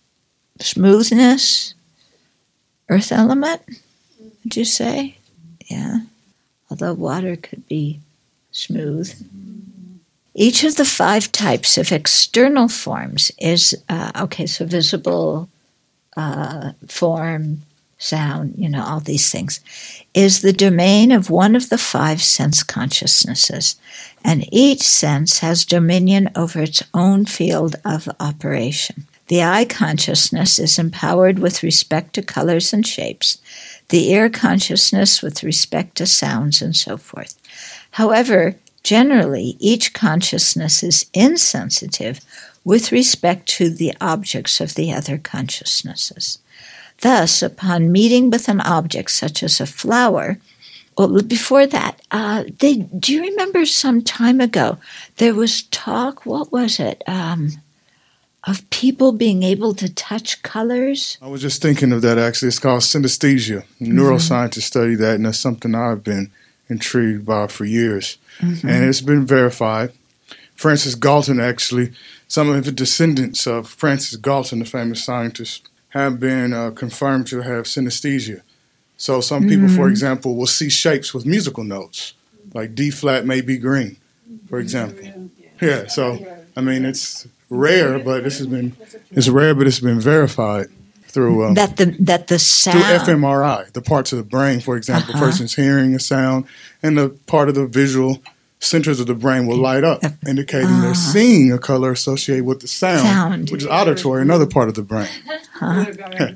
smoothness, earth element, would you say? Yeah. Although water could be smooth. Each of the five types of external forms is, uh, okay, so visible, uh, form, sound, you know, all these things, is the domain of one of the five sense consciousnesses, and each sense has dominion over its own field of operation. The eye consciousness is empowered with respect to colors and shapes, the ear consciousness with respect to sounds and so forth. However, generally, each consciousness is insensitive with respect to the objects of the other consciousnesses. Thus, upon meeting with an object such as a flower, well, before that, uh, they, do you remember some time ago, there was talk, what was it, um, of people being able to touch colors? I was just thinking of that, actually. It's called synesthesia. Mm-hmm. Neuroscientists study that, and that's something I've been intrigued by for years. Mm-hmm. And it's been verified. Francis Galton, actually, some of the descendants of Francis Galton, the famous scientist, have been uh, confirmed to have synesthesia. So some people, mm-hmm. for example, will see shapes with musical notes, like D flat may be green, for example. Yeah, so, I mean, it's rare, but this has been, it's rare, but it's been verified through um, that the that the sound through fMRI, the parts of the brain, for example, uh-huh. person's hearing a sound, and the part of the visual centers of the brain will light up, indicating uh-huh. they're seeing a color associated with the sound, sound. which is auditory, another part of the brain. Huh.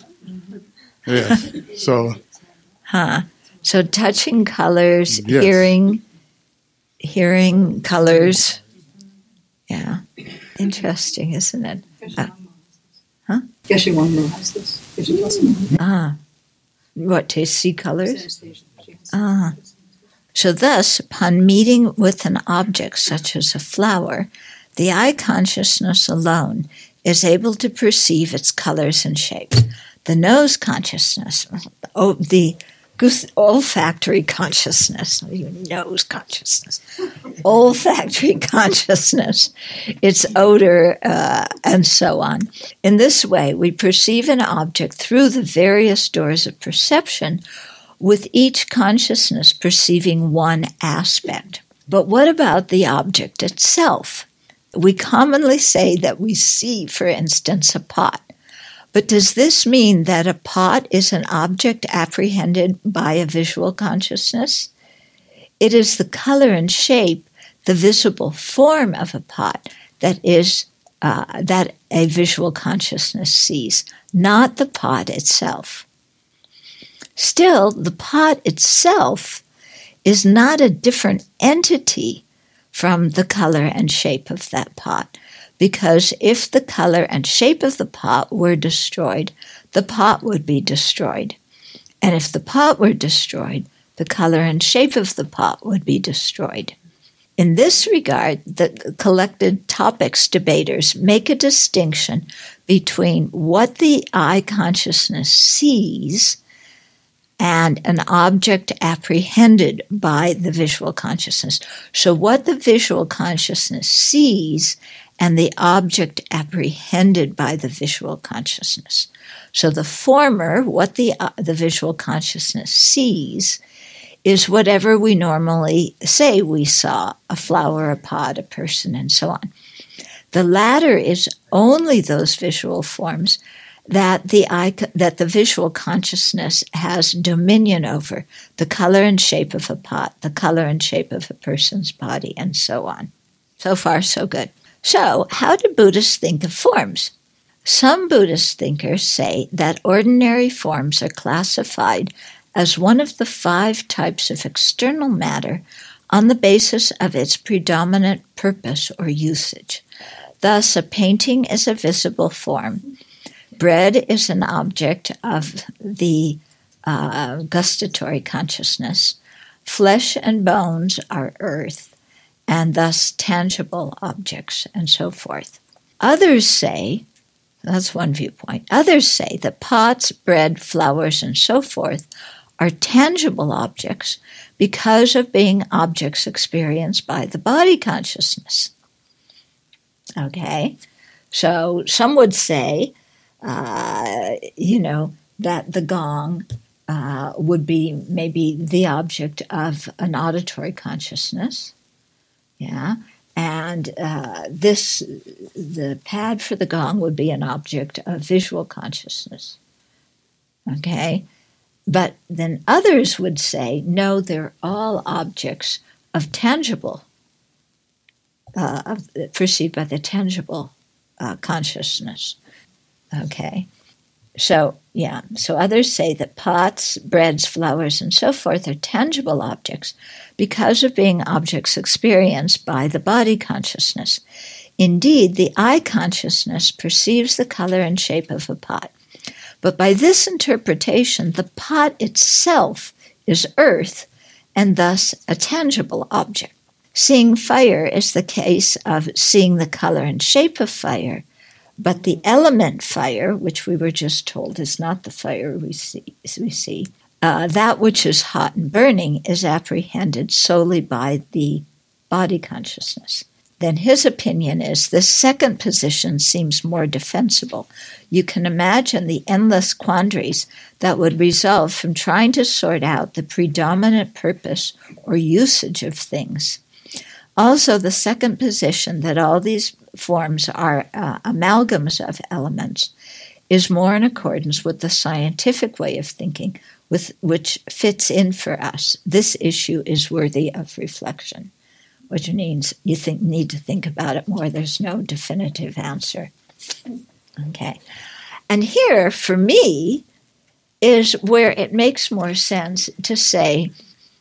Yeah. So. Huh. So touching colors, yes. hearing, hearing colors. Yeah. Interesting, isn't it? Uh, huh? Geshe Wanro has this. Geshe Wanro. Ah. What, to see colors? Ah. So thus, upon meeting with an object such as a flower, the eye consciousness alone is able to perceive its colors and shape. The nose consciousness, oh, the olfactory consciousness, nose consciousness, olfactory consciousness, its odor, uh, and so on. In this way, we perceive an object through the various doors of perception, with each consciousness perceiving one aspect. But what about the object itself? We commonly say that we see, for instance, a pot. But does this mean that a pot is an object apprehended by a visual consciousness? It is the color and shape, the visible form of a pot, that is uh, that a visual consciousness sees, not the pot itself. Still, the pot itself is not a different entity from the color and shape of that pot, because if the color and shape of the pot were destroyed, the pot would be destroyed. And if the pot were destroyed, the color and shape of the pot would be destroyed. In this regard, the collected topics debaters make a distinction between what the eye consciousness sees and an object apprehended by the visual consciousness. So what the visual consciousness sees and the object apprehended by the visual consciousness. So the former, what the, uh, the visual consciousness sees, is whatever we normally say we saw, a flower, a pot, a person, and so on. The latter is only those visual forms that the eye, that the visual consciousness has dominion over, the color and shape of a pot, the color and shape of a person's body, and so on. So far, so good. So, how do Buddhists think of forms? Some Buddhist thinkers say that ordinary forms are classified as one of the five types of external matter on the basis of its predominant purpose or usage. Thus, a painting is a visible form. Bread is an object of the uh, gustatory consciousness. Flesh and bones are earth, and thus tangible objects, and so forth. Others say, that's one viewpoint, others say that pots, bread, flowers, and so forth are tangible objects because of being objects experienced by the body consciousness. Okay, so some would say, uh, you know, that the gong uh, would be maybe the object of an auditory consciousness, yeah, and uh, this, the pad for the gong would be an object of visual consciousness, okay? But then others would say, no, they're all objects of tangible, uh, of, perceived by the tangible uh, consciousness. Okay, so yeah, so others say that pots, breads, flowers, and so forth are tangible objects because of being objects experienced by the body consciousness. Indeed, the eye consciousness perceives the color and shape of a pot. But by this interpretation, the pot itself is earth and thus a tangible object. Seeing fire is the case of seeing the color and shape of fire, but the element fire, which we were just told is not the fire we see, we see uh, that which is hot and burning is apprehended solely by the body consciousness. Then his opinion is the second position seems more defensible. You can imagine the endless quandaries that would result from trying to sort out the predominant purpose or usage of things. Also, the second position, that all these forms are uh, amalgams of elements, is more in accordance with the scientific way of thinking, with which fits in for us. This issue is worthy of reflection, which means you think need to think about it more. There's no definitive answer. Okay. And here, for me, is where it makes more sense to say,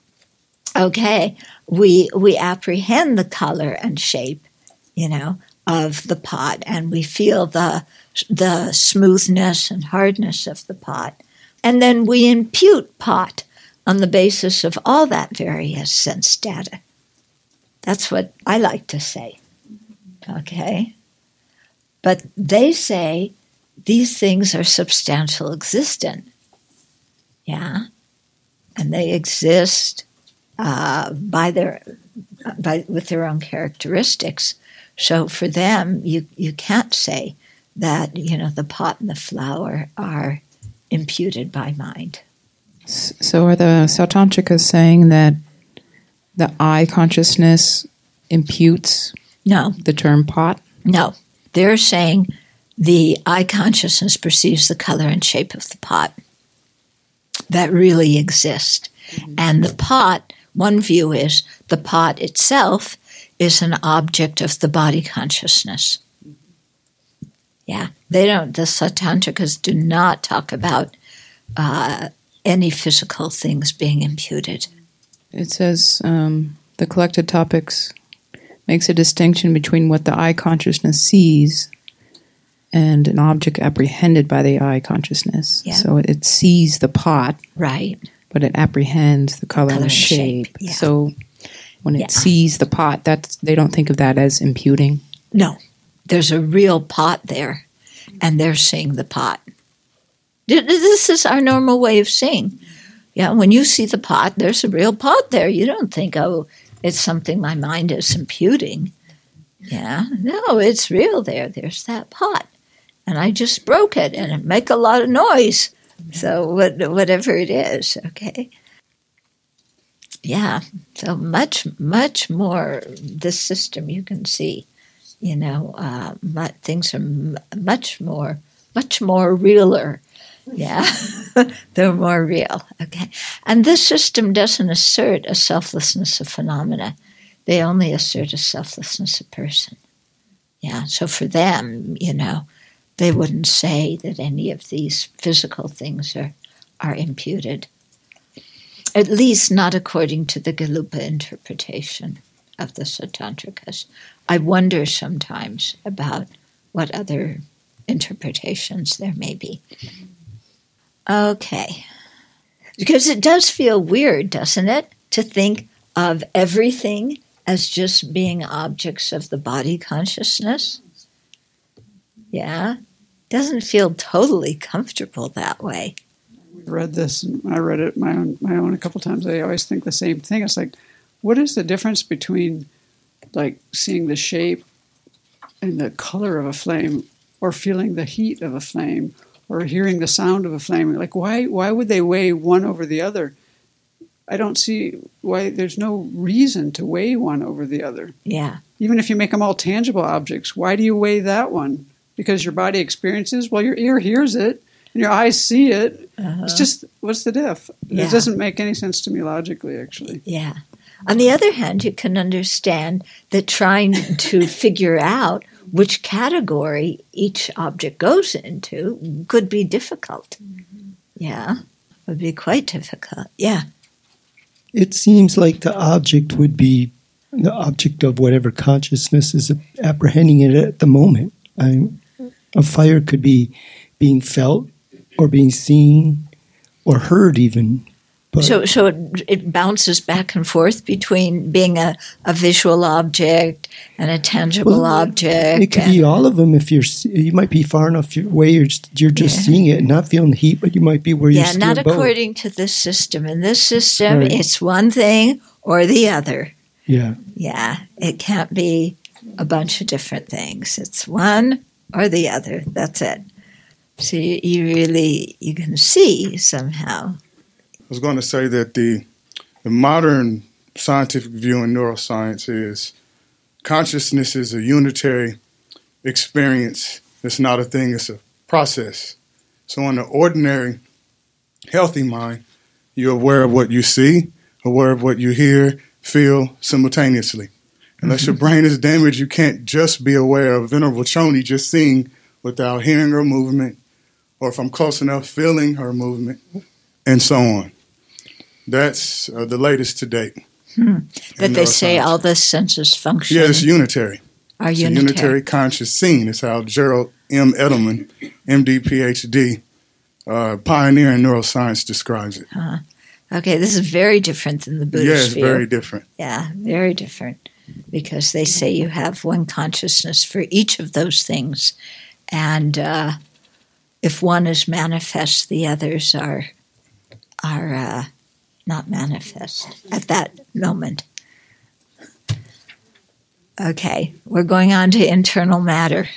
okay, we we apprehend the color and shape, you know, of the pot, and we feel the the smoothness and hardness of the pot. And then we impute pot on the basis of all that various sense data. That's what I like to say, okay? But they say these things are substantial existent, yeah? And they exist uh, by their, by, with their own characteristics. So for them, you, you can't say that, you know, the pot and the flower are imputed by mind. So are the Sautantrikas saying that the eye consciousness imputes no. the term pot? No. They're saying the eye consciousness perceives the color and shape of the pot that really exist. Mm-hmm. And the pot, one view is the pot itself is an object of the body consciousness. Yeah. They don't, the Sautantrikas do not talk about uh, any physical things being imputed. It says um, the collected topics makes a distinction between what the eye consciousness sees and an object apprehended by the eye consciousness. Yeah. So it sees the pot, right? But it apprehends the color, color and shape. shape. Yeah. So when it yeah. sees the pot, that's they don't think of that as imputing. No, there's a real pot there, and they're seeing the pot. This is our normal way of seeing. Yeah, when you see the pot, there's a real pot there. You don't think, oh, it's something my mind is imputing. Yeah, no, it's real there. There's that pot. And I just broke it, and it make a lot of noise. So what, whatever it is, okay? Yeah, so much, much more this system you can see. You know, uh, mu- things are m- much more, much more realer. Yeah, they're more real. Okay, and this system doesn't assert a selflessness of phenomena; they only assert a selflessness of person. Yeah, so for them, you know, they wouldn't say that any of these physical things are are imputed. At least not according to the Gelupa interpretation of the Sautrantikas. I wonder sometimes about what other interpretations there may be. Okay. Because it does feel weird, doesn't it, to think of everything as just being objects of the body consciousness? Yeah. Doesn't feel totally comfortable that way. Read this, and I read it my own, my own a couple times. I always think the same thing. It's like, what is the difference between like seeing the shape and the color of a flame, or feeling the heat of a flame, or hearing the sound of a flame? Like, why why would they weigh one over the other? I don't see why. There's no reason to weigh one over the other. Yeah. Even if you make them all tangible objects, why do you weigh that one? Because your body experiences, well, your ear hears it, and your eyes see it. Uh-huh. It's just, what's the diff? Yeah. It doesn't make any sense to me logically, actually. Yeah. On the other hand, you can understand that trying to figure out which category each object goes into could be difficult. Mm-hmm. Yeah, would be quite difficult. Yeah. It seems like the object would be the object of whatever consciousness is apprehending it at the moment. I, a fire could be being felt or being seen or heard even. But so so it, it bounces back and forth between being a, a visual object and a tangible well, object. It could be all of them. If you're, you might be far enough away, you're just, you're just yeah. seeing it and not feeling the heat, but you might be where yeah, you're. Yeah, not both. according to this system. In this system, right. It's one thing or the other. Yeah. Yeah, it can't be a bunch of different things. It's one or the other. That's it. So you, you really, you can see somehow. I was going to say that the the modern scientific view in neuroscience is consciousness is a unitary experience. It's not a thing, it's a process. So in an ordinary, healthy mind, you're aware of what you see, aware of what you hear, feel simultaneously. Unless mm-hmm. your brain is damaged, you can't just be aware of Venerable Choni just seeing without hearing her movement, or if I'm close enough, feeling her movement, and so on. That's uh, the latest to date. Hmm. That they say all the senses function. Yeah, it's unitary. Are it's unitary. a unitary conscious seeing. It's how Gerald M. Edelman, M D, P H D, uh, pioneer in neuroscience, describes it. Uh-huh. Okay, this is very different than the Buddhist Yeah, it's view. very different. Yeah, very different. Because they say you have one consciousness for each of those things. And uh, if one is manifest, the others are are uh, not manifest at that moment. Okay, we're going on to internal matter.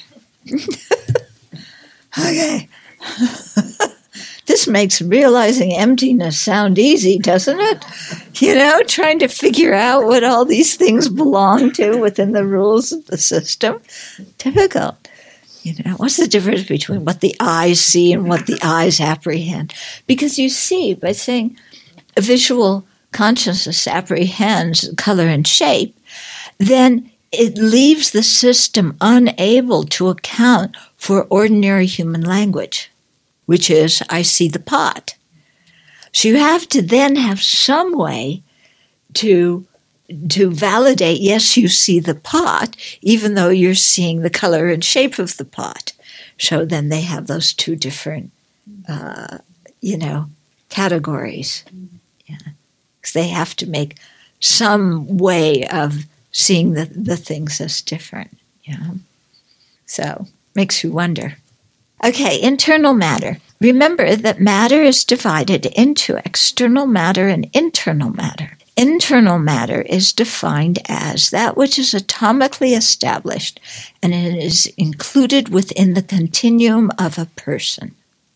Okay. This makes realizing emptiness sound easy, doesn't it? You know, trying to figure out what all these things belong to within the rules of the system. Difficult. You know, what's the difference between what the eyes see and what the eyes apprehend? Because you see, by saying a visual consciousness apprehends color and shape, then it leaves the system unable to account for ordinary human language, which is, I see the pot. So you have to then have some way to to validate, yes, you see the pot, even though you're seeing the color and shape of the pot. So then they have those two different, uh, you know, categories. Yeah. Because they have to make some way of seeing the, the things as different. Yeah. So makes you wonder. Okay, internal matter. remember that matter is divided into external matter and internal matter. Internal matter is defined as that which is atomically established, and it is included within the continuum of a person.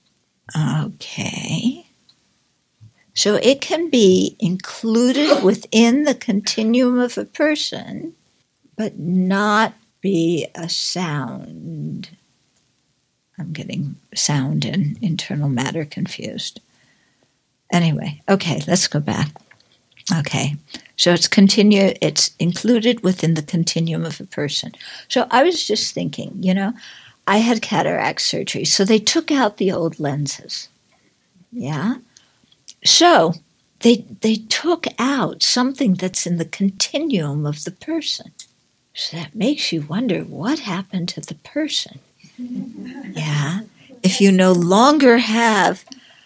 Okay. So it can be included within the continuum of a person, but not be a sound. I'm getting sound and internal matter confused. Anyway, okay, let's go back. Okay, so it's continue. It's included within the continuum of a person. So I was just thinking, you know, I had cataract surgery, so they took out the old lenses. Yeah? So they they took out something that's in the continuum of the person. So that makes you wonder what happened to the person. Yeah? If you no longer have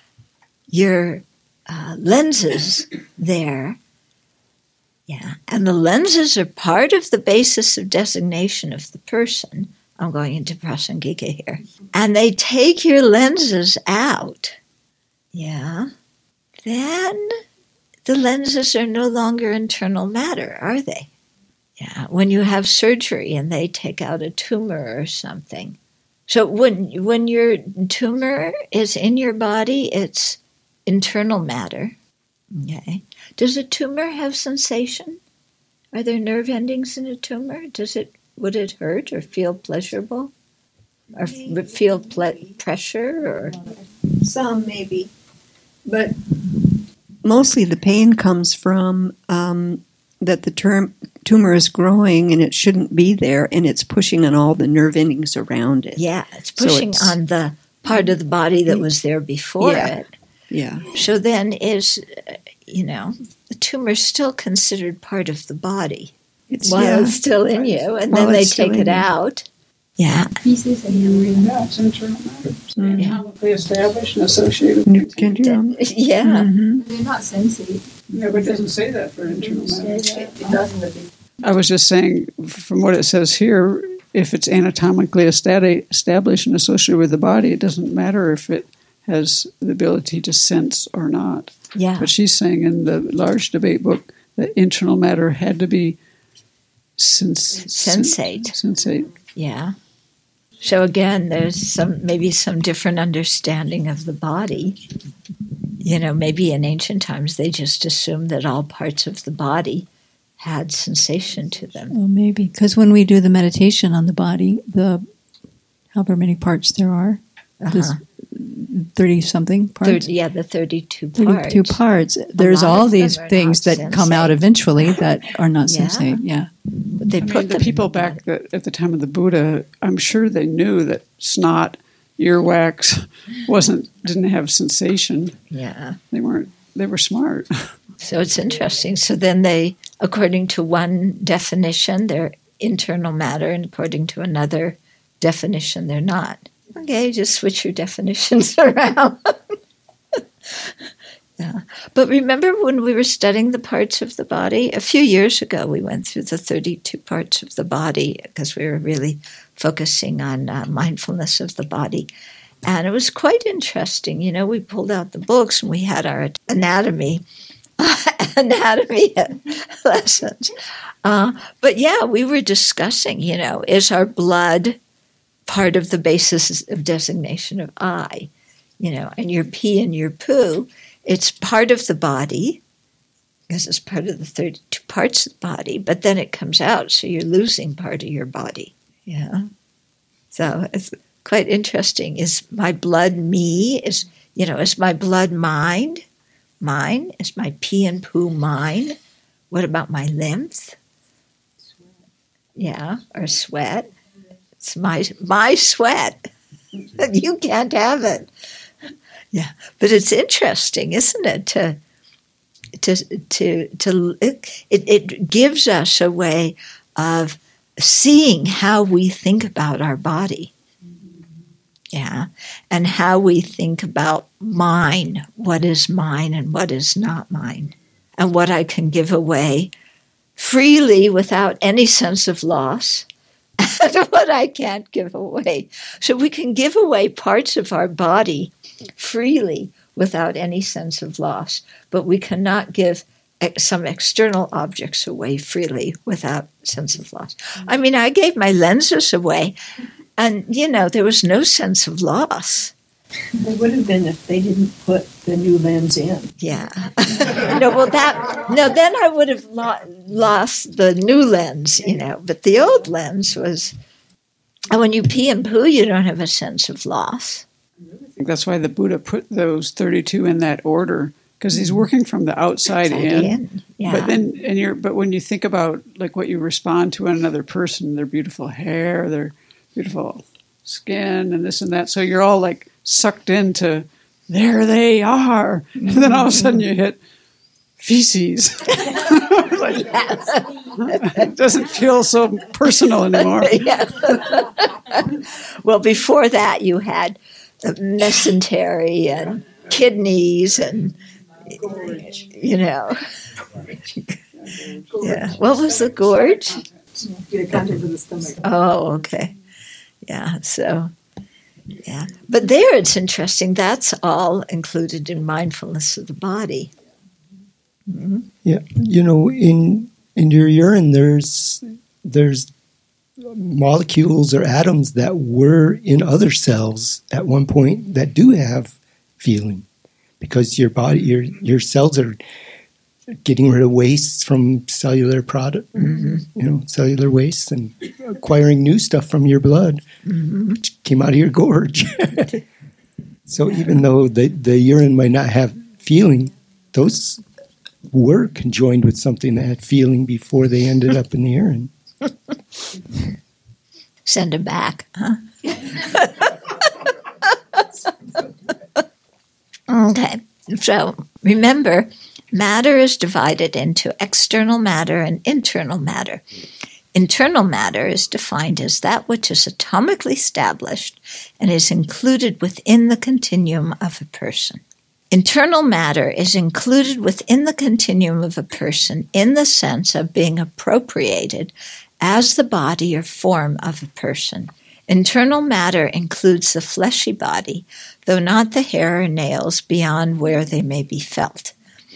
your uh, lenses there, yeah, and the lenses are part of the basis of designation of the person. I'm going into Prasangika here. And they take your lenses out, yeah, then the lenses are no longer internal matter, are they? Yeah, when you have surgery and they take out a tumor or something. So when when your tumor is in your body, it's internal matter. Okay. Does a tumor have sensation? Are there nerve endings in a tumor? Does it would it hurt or feel pleasurable? Or f- feel ple- pressure or Some maybe, but mostly the pain comes from um, that the term tumor is growing and it shouldn't be there, and it's pushing on all the nerve endings around it. Yeah, it's pushing so it's, on the part of the body that was there before yeah, it. Yeah. So then is, you know, the tumor is still considered part of the body it's, while yeah. it's still in you, and While then they it's still take it in you. out. Yeah. Yeah, it's internal matter. So atomically established and associated You with can do them. Yeah. Mm-hmm. They're not sensitive. Yeah, but it doesn't say that for internal matter. It doesn't. I was just saying, from what it says here, if it's anatomically estati- established and associated with the body, it doesn't matter if it has the ability to sense or not. Yeah. But she's saying in the large debate book that internal matter had to be sens- Sensate. Sensate. Yeah. So again, there's some maybe some different understanding of the body. You know, maybe in ancient times they just assumed that all parts of the body had sensation to them. Well, maybe because when we do the meditation on the body, the however many parts there are, Uh-huh. thirty something parts. thirty, yeah, the thirty-two parts. thirty-two parts. There's lot all of them these are things not that come out sensate. eventually that are not Yeah. sensate. Yeah. But they I put mean, the them people in the back that, at the time of the Buddha, I'm sure they knew that snot, earwax wasn't didn't have sensation. Yeah. They weren't. They were smart. So it's interesting. So then they, according to one definition, they're internal matter, and according to another definition, they're not. Okay, just switch your definitions around. Yeah. But remember when we were studying the parts of the body? A few years ago, we went through the thirty-two parts of the body because we were really focusing on uh, mindfulness of the body. And it was quite interesting. You know, we pulled out the books and we had our anatomy anatomy lessons. Uh, but yeah, we were discussing, you know, is our blood part of the basis of designation of I? You know, and your pee and your poo, it's part of the body because it's part of the thirty-two parts of the body, but then it comes out, so you're losing part of your body. Yeah. So it's quite interesting. Is my blood me? Is, you know, is my blood mine? Mine? Is my pee and poo mine? What about my lymph? Yeah, or sweat. It's my my sweat. You can't have it. Yeah, but it's interesting, isn't it? To to to to it, it gives us a way of seeing how we think about our body. Yeah, and how we think about mine, what is mine and what is not mine, and what I can give away freely without any sense of loss, and what I can't give away. So we can give away parts of our body freely without any sense of loss, but we cannot give some external objects away freely without sense of loss. I mean, I gave my lenses away, and, you know, there was no sense of loss. There would have been if they didn't put the new lens in. Yeah. no, well, that, no, then I would have lo- lost the new lens, you know, but the old lens was, and when you pee and poo, you don't have a sense of loss. I think that's why the Buddha put those thirty-two in that order, because he's working from the outside, outside in. in. Yeah. But then, and you're, but when you think about like what you respond to in another person, their beautiful hair, their beautiful skin, and this and that, so you're all like sucked into, there they are, and then all of a sudden you hit feces. Like, it doesn't feel so personal anymore. Yeah. Well, before that, you had mesentery and kidneys and, you know. Yeah. What was the gorge? Get contact with the stomach. Oh, okay. Yeah, so, yeah. But there it's interesting. That's all included in mindfulness of the body. Mm-hmm. Yeah, you know, in in your urine, there's there's molecules or atoms that were in other cells at one point that do have feeling, because your body, your your cells are getting rid of wastes from cellular product, mm-hmm. you know, cellular waste, and acquiring new stuff from your blood, mm-hmm. which came out of your gorge. So even though the the urine might not have feeling, those were conjoined with something that had feeling before they ended up in the urine. Send them back, huh? Okay, so remember, matter is divided into external matter and internal matter. Internal matter is defined as that which is atomically established and is included within the continuum of a person. Internal matter is included within the continuum of a person in the sense of being appropriated as the body or form of a person. Internal matter includes the fleshy body, though not the hair or nails beyond where they may be felt.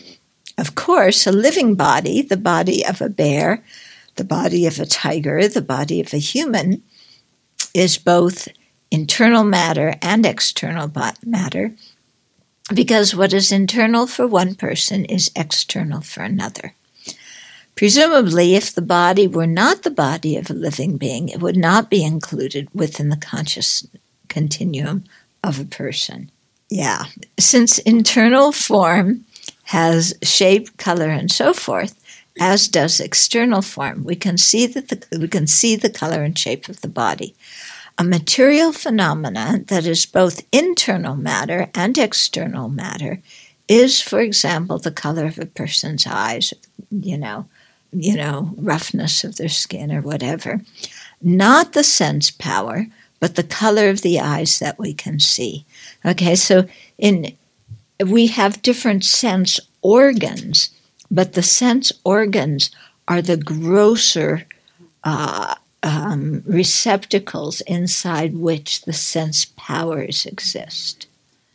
Of course, a living body, the body of a bear, the body of a tiger, the body of a human, is both internal matter and external matter, because what is internal for one person is external for another. Presumably, if the body were not the body of a living being, it would not be included within the conscious continuum of a person. Yeah, since internal form has shape, color, and so forth, as does external form, we can see that the, we can see the color and shape of the body. A material phenomena that is both internal matter and external matter is, for example, the color of a person's eyes, you know, you know, roughness of their skin or whatever. Not the sense power, but the color of the eyes that we can see. Okay, so in we have different sense organs, but the sense organs are the grosser uh, um, receptacles inside which the sense powers exist.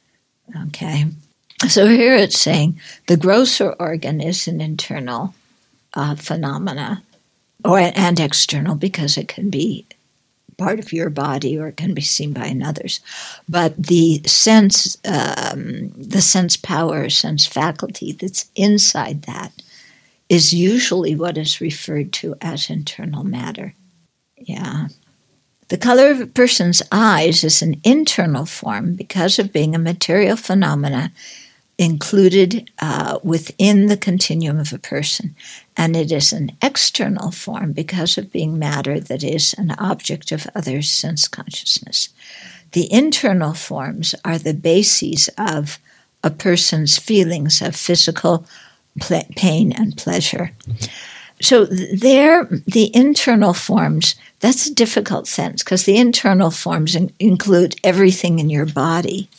Okay, so here it's saying the grosser organ is an internal uh, phenomena, or and external, because it can be part of your body or it can be seen by another's. But the sense, um, the sense power, sense faculty that's inside that is usually what is referred to as internal matter. Yeah. The color of a person's eyes is an internal form because of being a material phenomena included uh, within the continuum of a person. And it is an external form because of being matter that is an object of others' sense consciousness. The internal forms are the bases of a person's feelings of physical ple- pain and pleasure. So there, the internal forms, that's a difficult sense because the internal forms in- include everything in your body.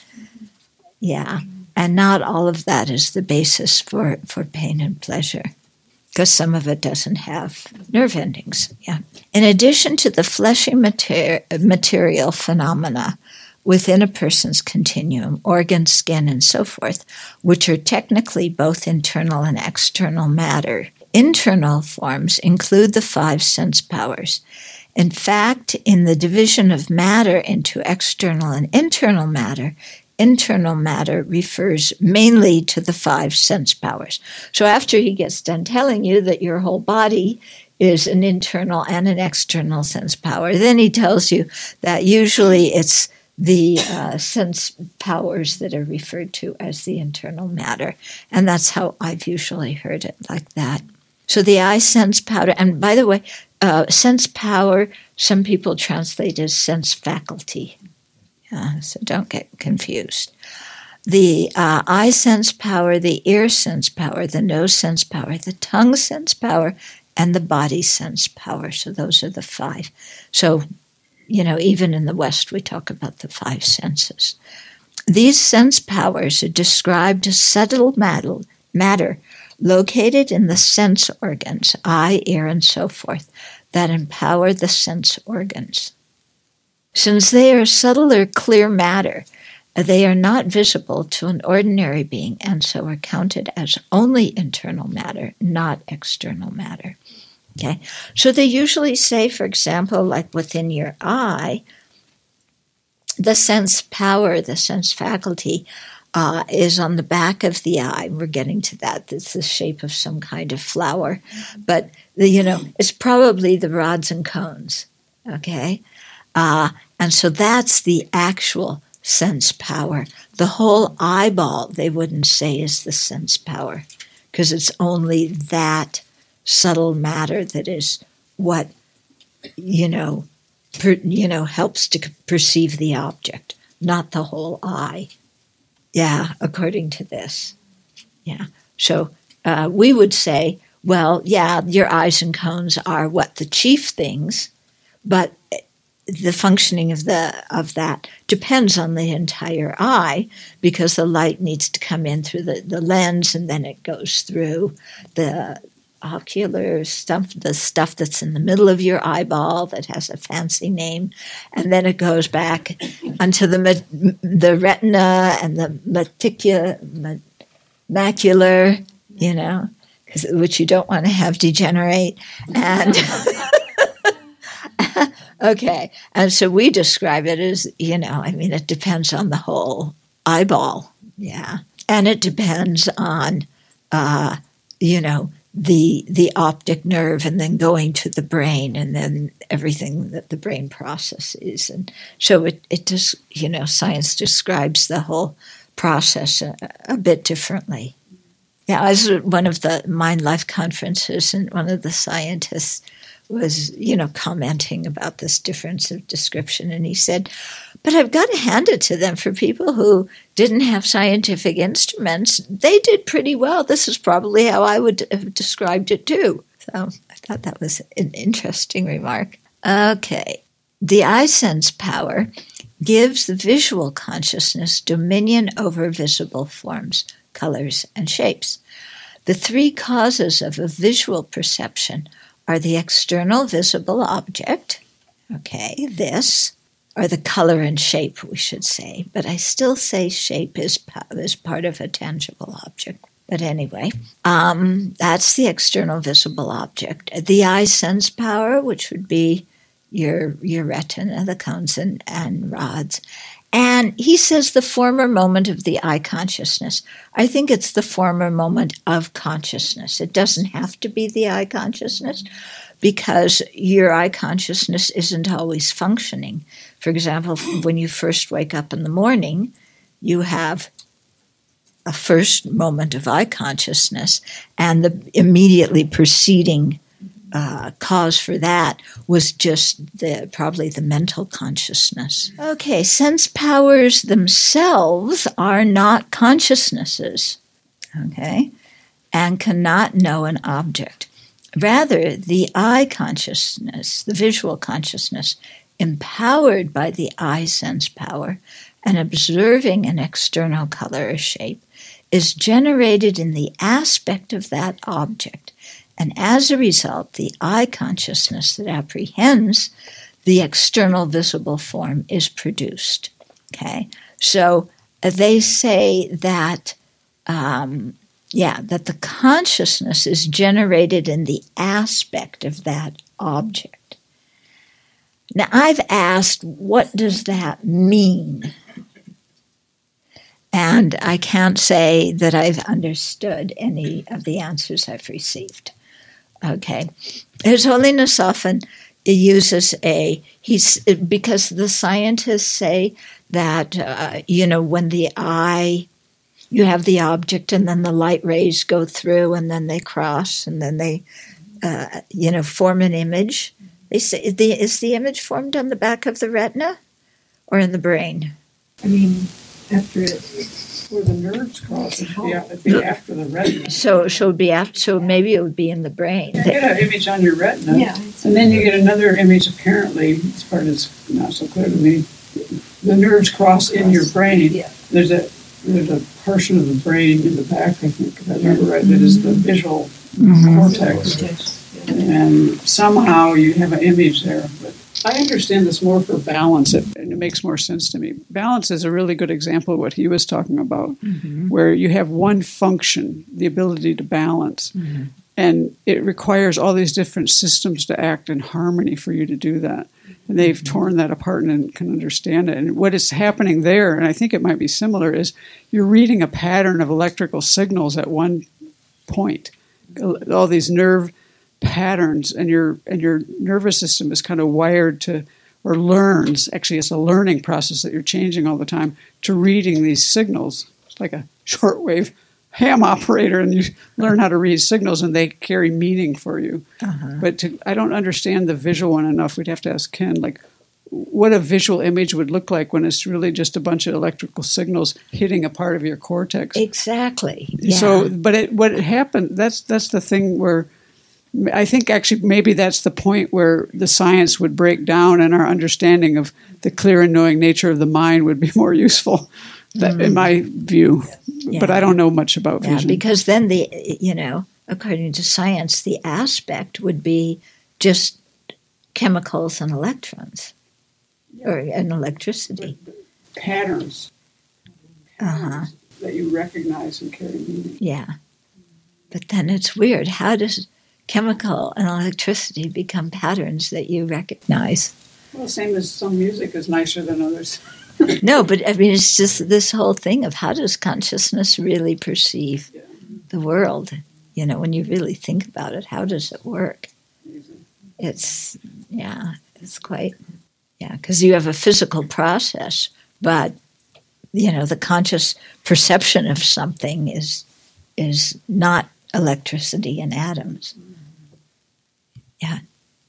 Yeah. And not all of that is the basis for, for pain and pleasure. because some of it doesn't have nerve endings. Yeah. In addition to the fleshy mater- material phenomena within a person's continuum, organ, skin, and so forth, which are technically both internal and external matter, internal forms include the five sense powers. In fact, in the division of matter into external and internal matter, internal matter refers mainly to the five sense powers. So after he gets done telling you that your whole body is an internal and an external sense power, then he tells you that usually it's the uh, sense powers that are referred to as the internal matter. And that's how I've usually heard it, like that. So the eye sense power, and by the way, uh, sense power, some people translate as sense faculty. Uh, so don't get confused. The uh, eye sense power, the ear sense power, the nose sense power, the tongue sense power, and the body sense power. So those are the five. So, you know, even in the West, we talk about the five senses. These sense powers are described as subtle matter located in the sense organs, eye, ear, and so forth, that empower the sense organs. Since they are subtle or clear matter, they are not visible to an ordinary being and so are counted as only internal matter, not external matter. Okay, so they usually say, for example, like within your eye, the sense power, the sense faculty, uh, is on the back of the eye. We're getting to that. It's the shape of some kind of flower. But, the, you know, it's probably the rods and cones, okay? Uh, and so that's the actual sense power. The whole eyeball, they wouldn't say, is the sense power, because it's only that subtle matter that is what, you know, per, you know, helps to perceive the object, not the whole eye. Yeah, according to this. Yeah. So uh, we would say, well, yeah, your eyes and cones are what the chief things, but the functioning of the of that depends on the entire eye, because the light needs to come in through the, the lens, and then it goes through the ocular stuff, the stuff that's in the middle of your eyeball that has a fancy name, and then it goes back onto the the retina and the maticula, macular, you know, which you don't want to have degenerate, and okay, and so we describe it as, you know, I mean, it depends on the whole eyeball, yeah, and it depends on, uh, you know, the the optic nerve, and then going to the brain, and then everything that the brain processes. And so it, it just, you know, science describes the whole process a, a bit differently. Yeah, I was at one of the Mind Life conferences, and one of the scientists was, you know, commenting about this difference of description, and he said, but I've got to hand it to them, for people who didn't have scientific instruments, they did pretty well. This is probably how I would have described it too. So I thought that was an interesting remark. Okay. The eye sense power gives the visual consciousness dominion over visible forms, colors, and shapes. The three causes of a visual perception are the external visible object, okay, this, or the color and shape, we should say, but I still say shape is, is part of a tangible object. But anyway, um, that's the external visible object. The eye sense power, which would be your, your retina, the cones and, and rods. And he says the former moment of the eye consciousness. I think it's the former moment of consciousness. It doesn't have to be the eye consciousness, because your eye consciousness isn't always functioning. For example, when you first wake up in the morning, you have a first moment of eye consciousness, and the immediately preceding uh, cause for that was just the probably the mental consciousness. Okay, sense powers themselves are not consciousnesses, okay, and cannot know an object. Rather, the eye consciousness, the visual consciousness, empowered by the eye sense power and observing an external color or shape, is generated in the aspect of that object And as a result, the eye consciousness that apprehends the external visible form is produced. Okay, so uh, they say that, um, yeah, that the consciousness is generated in the aspect of that object. Now, I've asked, what does that mean? And I can't say that I've understood any of the answers I've received. Okay, His Holiness often uses a, he's, because the scientists say that, uh, you know, when the eye, you have the object and then the light rays go through and then they cross and then they, uh, you know, form an image. They say, the, is the image formed on the back of the retina or in the brain? I mean, after it, where the nerves cross, it'd be, it'd be after the retina. So, so, it'd be after, so maybe it would be in the brain. You get an image on your retina, Yeah. and then you get another image, apparently, this part is not so clear to me. The nerves cross in your brain. Yeah. There's a there's a portion of the brain in the back, I think, if I remember right, that is the visual cortex. And somehow you have an image there. But I understand this more for balance, it, and it makes more sense to me. Balance is a really good example of what he was talking about, mm-hmm. where you have one function, the ability to balance, mm-hmm. and it requires all these different systems to act in harmony for you to do that. And they've mm-hmm. torn that apart and can understand it. And what is happening there, and I think it might be similar, is you're reading a pattern of electrical signals at one point. All these nerve patterns, and your and your nervous system is kind of wired to, or learns, actually it's a learning process that you're changing all the time, to reading these signals. It's like a shortwave ham operator, and you learn how to read signals and they carry meaning for you. Uh-huh. But to, I don't understand the visual one enough. We'd have to ask Ken, like, what a visual image would look like when it's really just a bunch of electrical signals hitting a part of your cortex. Exactly. Yeah. So, but it, what happened, that's that's the thing where I think actually maybe that's the point where the science would break down and our understanding of the clear and knowing nature of the mind would be more useful, that, mm. in my view. Yeah. But I don't know much about yeah, vision. Because then the, you know, according to science, the aspect would be just chemicals and electrons, yeah. or and electricity. Patterns. Uh-huh. That you recognize and carry meaning. Yeah. But then it's weird. How does chemical and electricity become patterns that you recognize? Well, same as some music is nicer than others. No, but I mean, it's just this whole thing of how does consciousness really perceive yeah. the world? You know, when you really think about it, how does it work? Amazing. It's, yeah, it's quite, yeah, because you have a physical process, but, you know, the conscious perception of something is is not electricity and atoms. Yeah.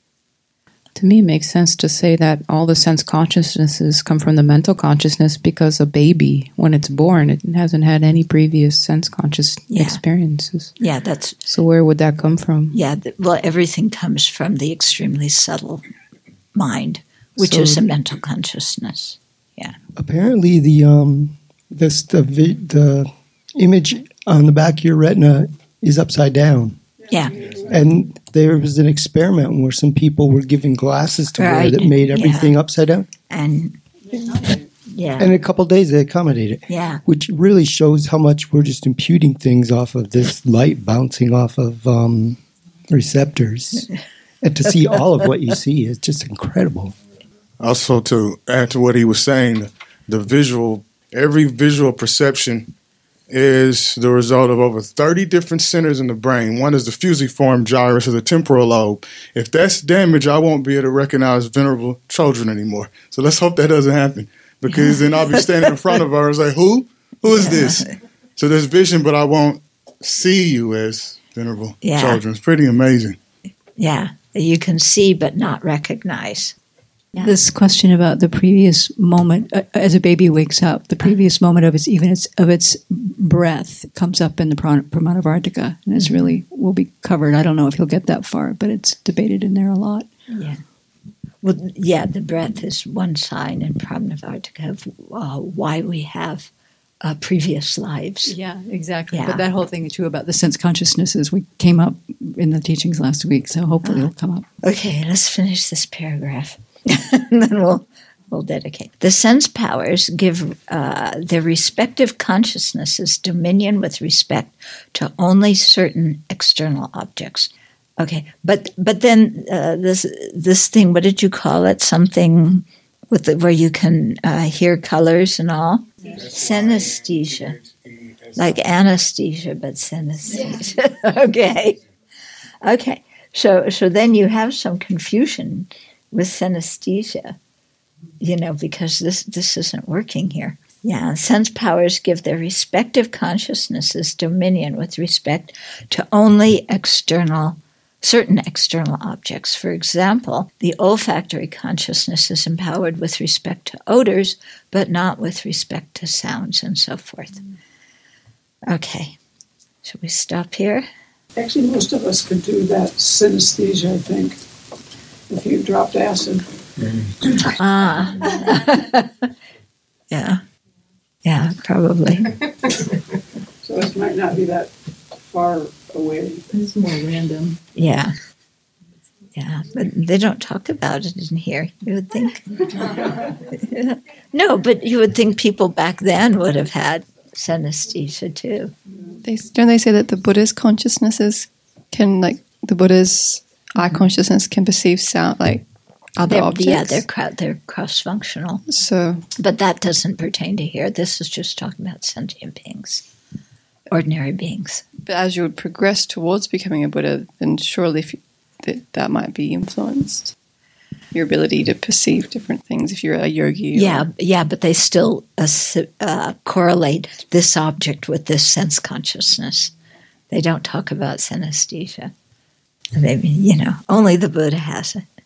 To me, it makes sense to say that all the sense consciousnesses come from the mental consciousness, because a baby, when it's born, it hasn't had any previous sense conscious yeah. experiences. Yeah, that's... So where would that come from? Yeah, the, well, everything comes from the extremely subtle mind, which So- is a mental consciousness. Yeah. Apparently, the um, this the vi- the image on the back of your retina is upside down. Yeah. And there was an experiment where some people were given glasses to wear Right. that made everything Yeah. upside down. And, yeah. And in a couple of days, they accommodated it. Yeah. Which really shows how much we're just imputing things off of this light bouncing off of um, receptors. And to see all of what you see is just incredible. Also, to add to what he was saying, the visual, every visual perception is the result of over thirty different centers in the brain. One is the fusiform gyrus of the temporal lobe. If that's damaged, I won't be able to recognize venerable children anymore. So let's hope that doesn't happen, because then I'll be standing in front of her and say, who? Who is this? So there's vision, but I won't see you as venerable Yeah. children. It's pretty amazing. Yeah. You can see but not recognize. Yeah. This question about the previous moment, uh, as a baby wakes up, the previous moment of its even its of its breath comes up in the Pran- Pramanavartika, and it's really will be covered. I don't know if he'll get that far, but it's debated in there a lot. Yeah. Well, yeah, the breath is one sign in Pramanavartika of uh, why we have uh, previous lives. Yeah, exactly. Yeah. But that whole thing too about the sense consciousnesses we came up in the teachings last week, so hopefully it'll come up. Okay, let's finish this paragraph, and then we'll we'll dedicate. The sense powers give uh, their respective consciousnesses dominion with respect to only certain external objects. Okay, but but then uh, this this thing, what did you call it? Something with the, where you can uh, hear colors and all. Synesthesia, like anesthesia, but synesthesia. Okay, okay. So so then you have some confusion with synesthesia, you know, because this this isn't working here. Yeah, sense powers give their respective consciousnesses dominion with respect to only external. Certain external objects. For example, the olfactory consciousness is empowered with respect to odors, but not with respect to sounds and so forth. Okay, should we stop here? Actually, most of us could do that synesthesia, I think, if you dropped acid. Ah. Yeah. Yeah, probably. So this might not be that far away. It's more random. Yeah. Yeah, but they don't talk about it in here. You would think. No, but you would think people back then would have had synesthesia too. They, don't they say that the Buddha's consciousnesses can, like, the Buddha's eye consciousness can perceive sound, like, other They're- objects? Yeah, they're cro- they're cross-functional. So, But that doesn't pertain to here. This is just talking about sentient beings, ordinary beings. but as you would progress towards becoming a Buddha, then surely if you, that, that might be influenced. Your ability to perceive different things if you're a yogi. or- Yeah, yeah, but they still uh, s- uh, correlate this object with this sense consciousness. They don't talk about synesthesia. They, you know, only the Buddha has it.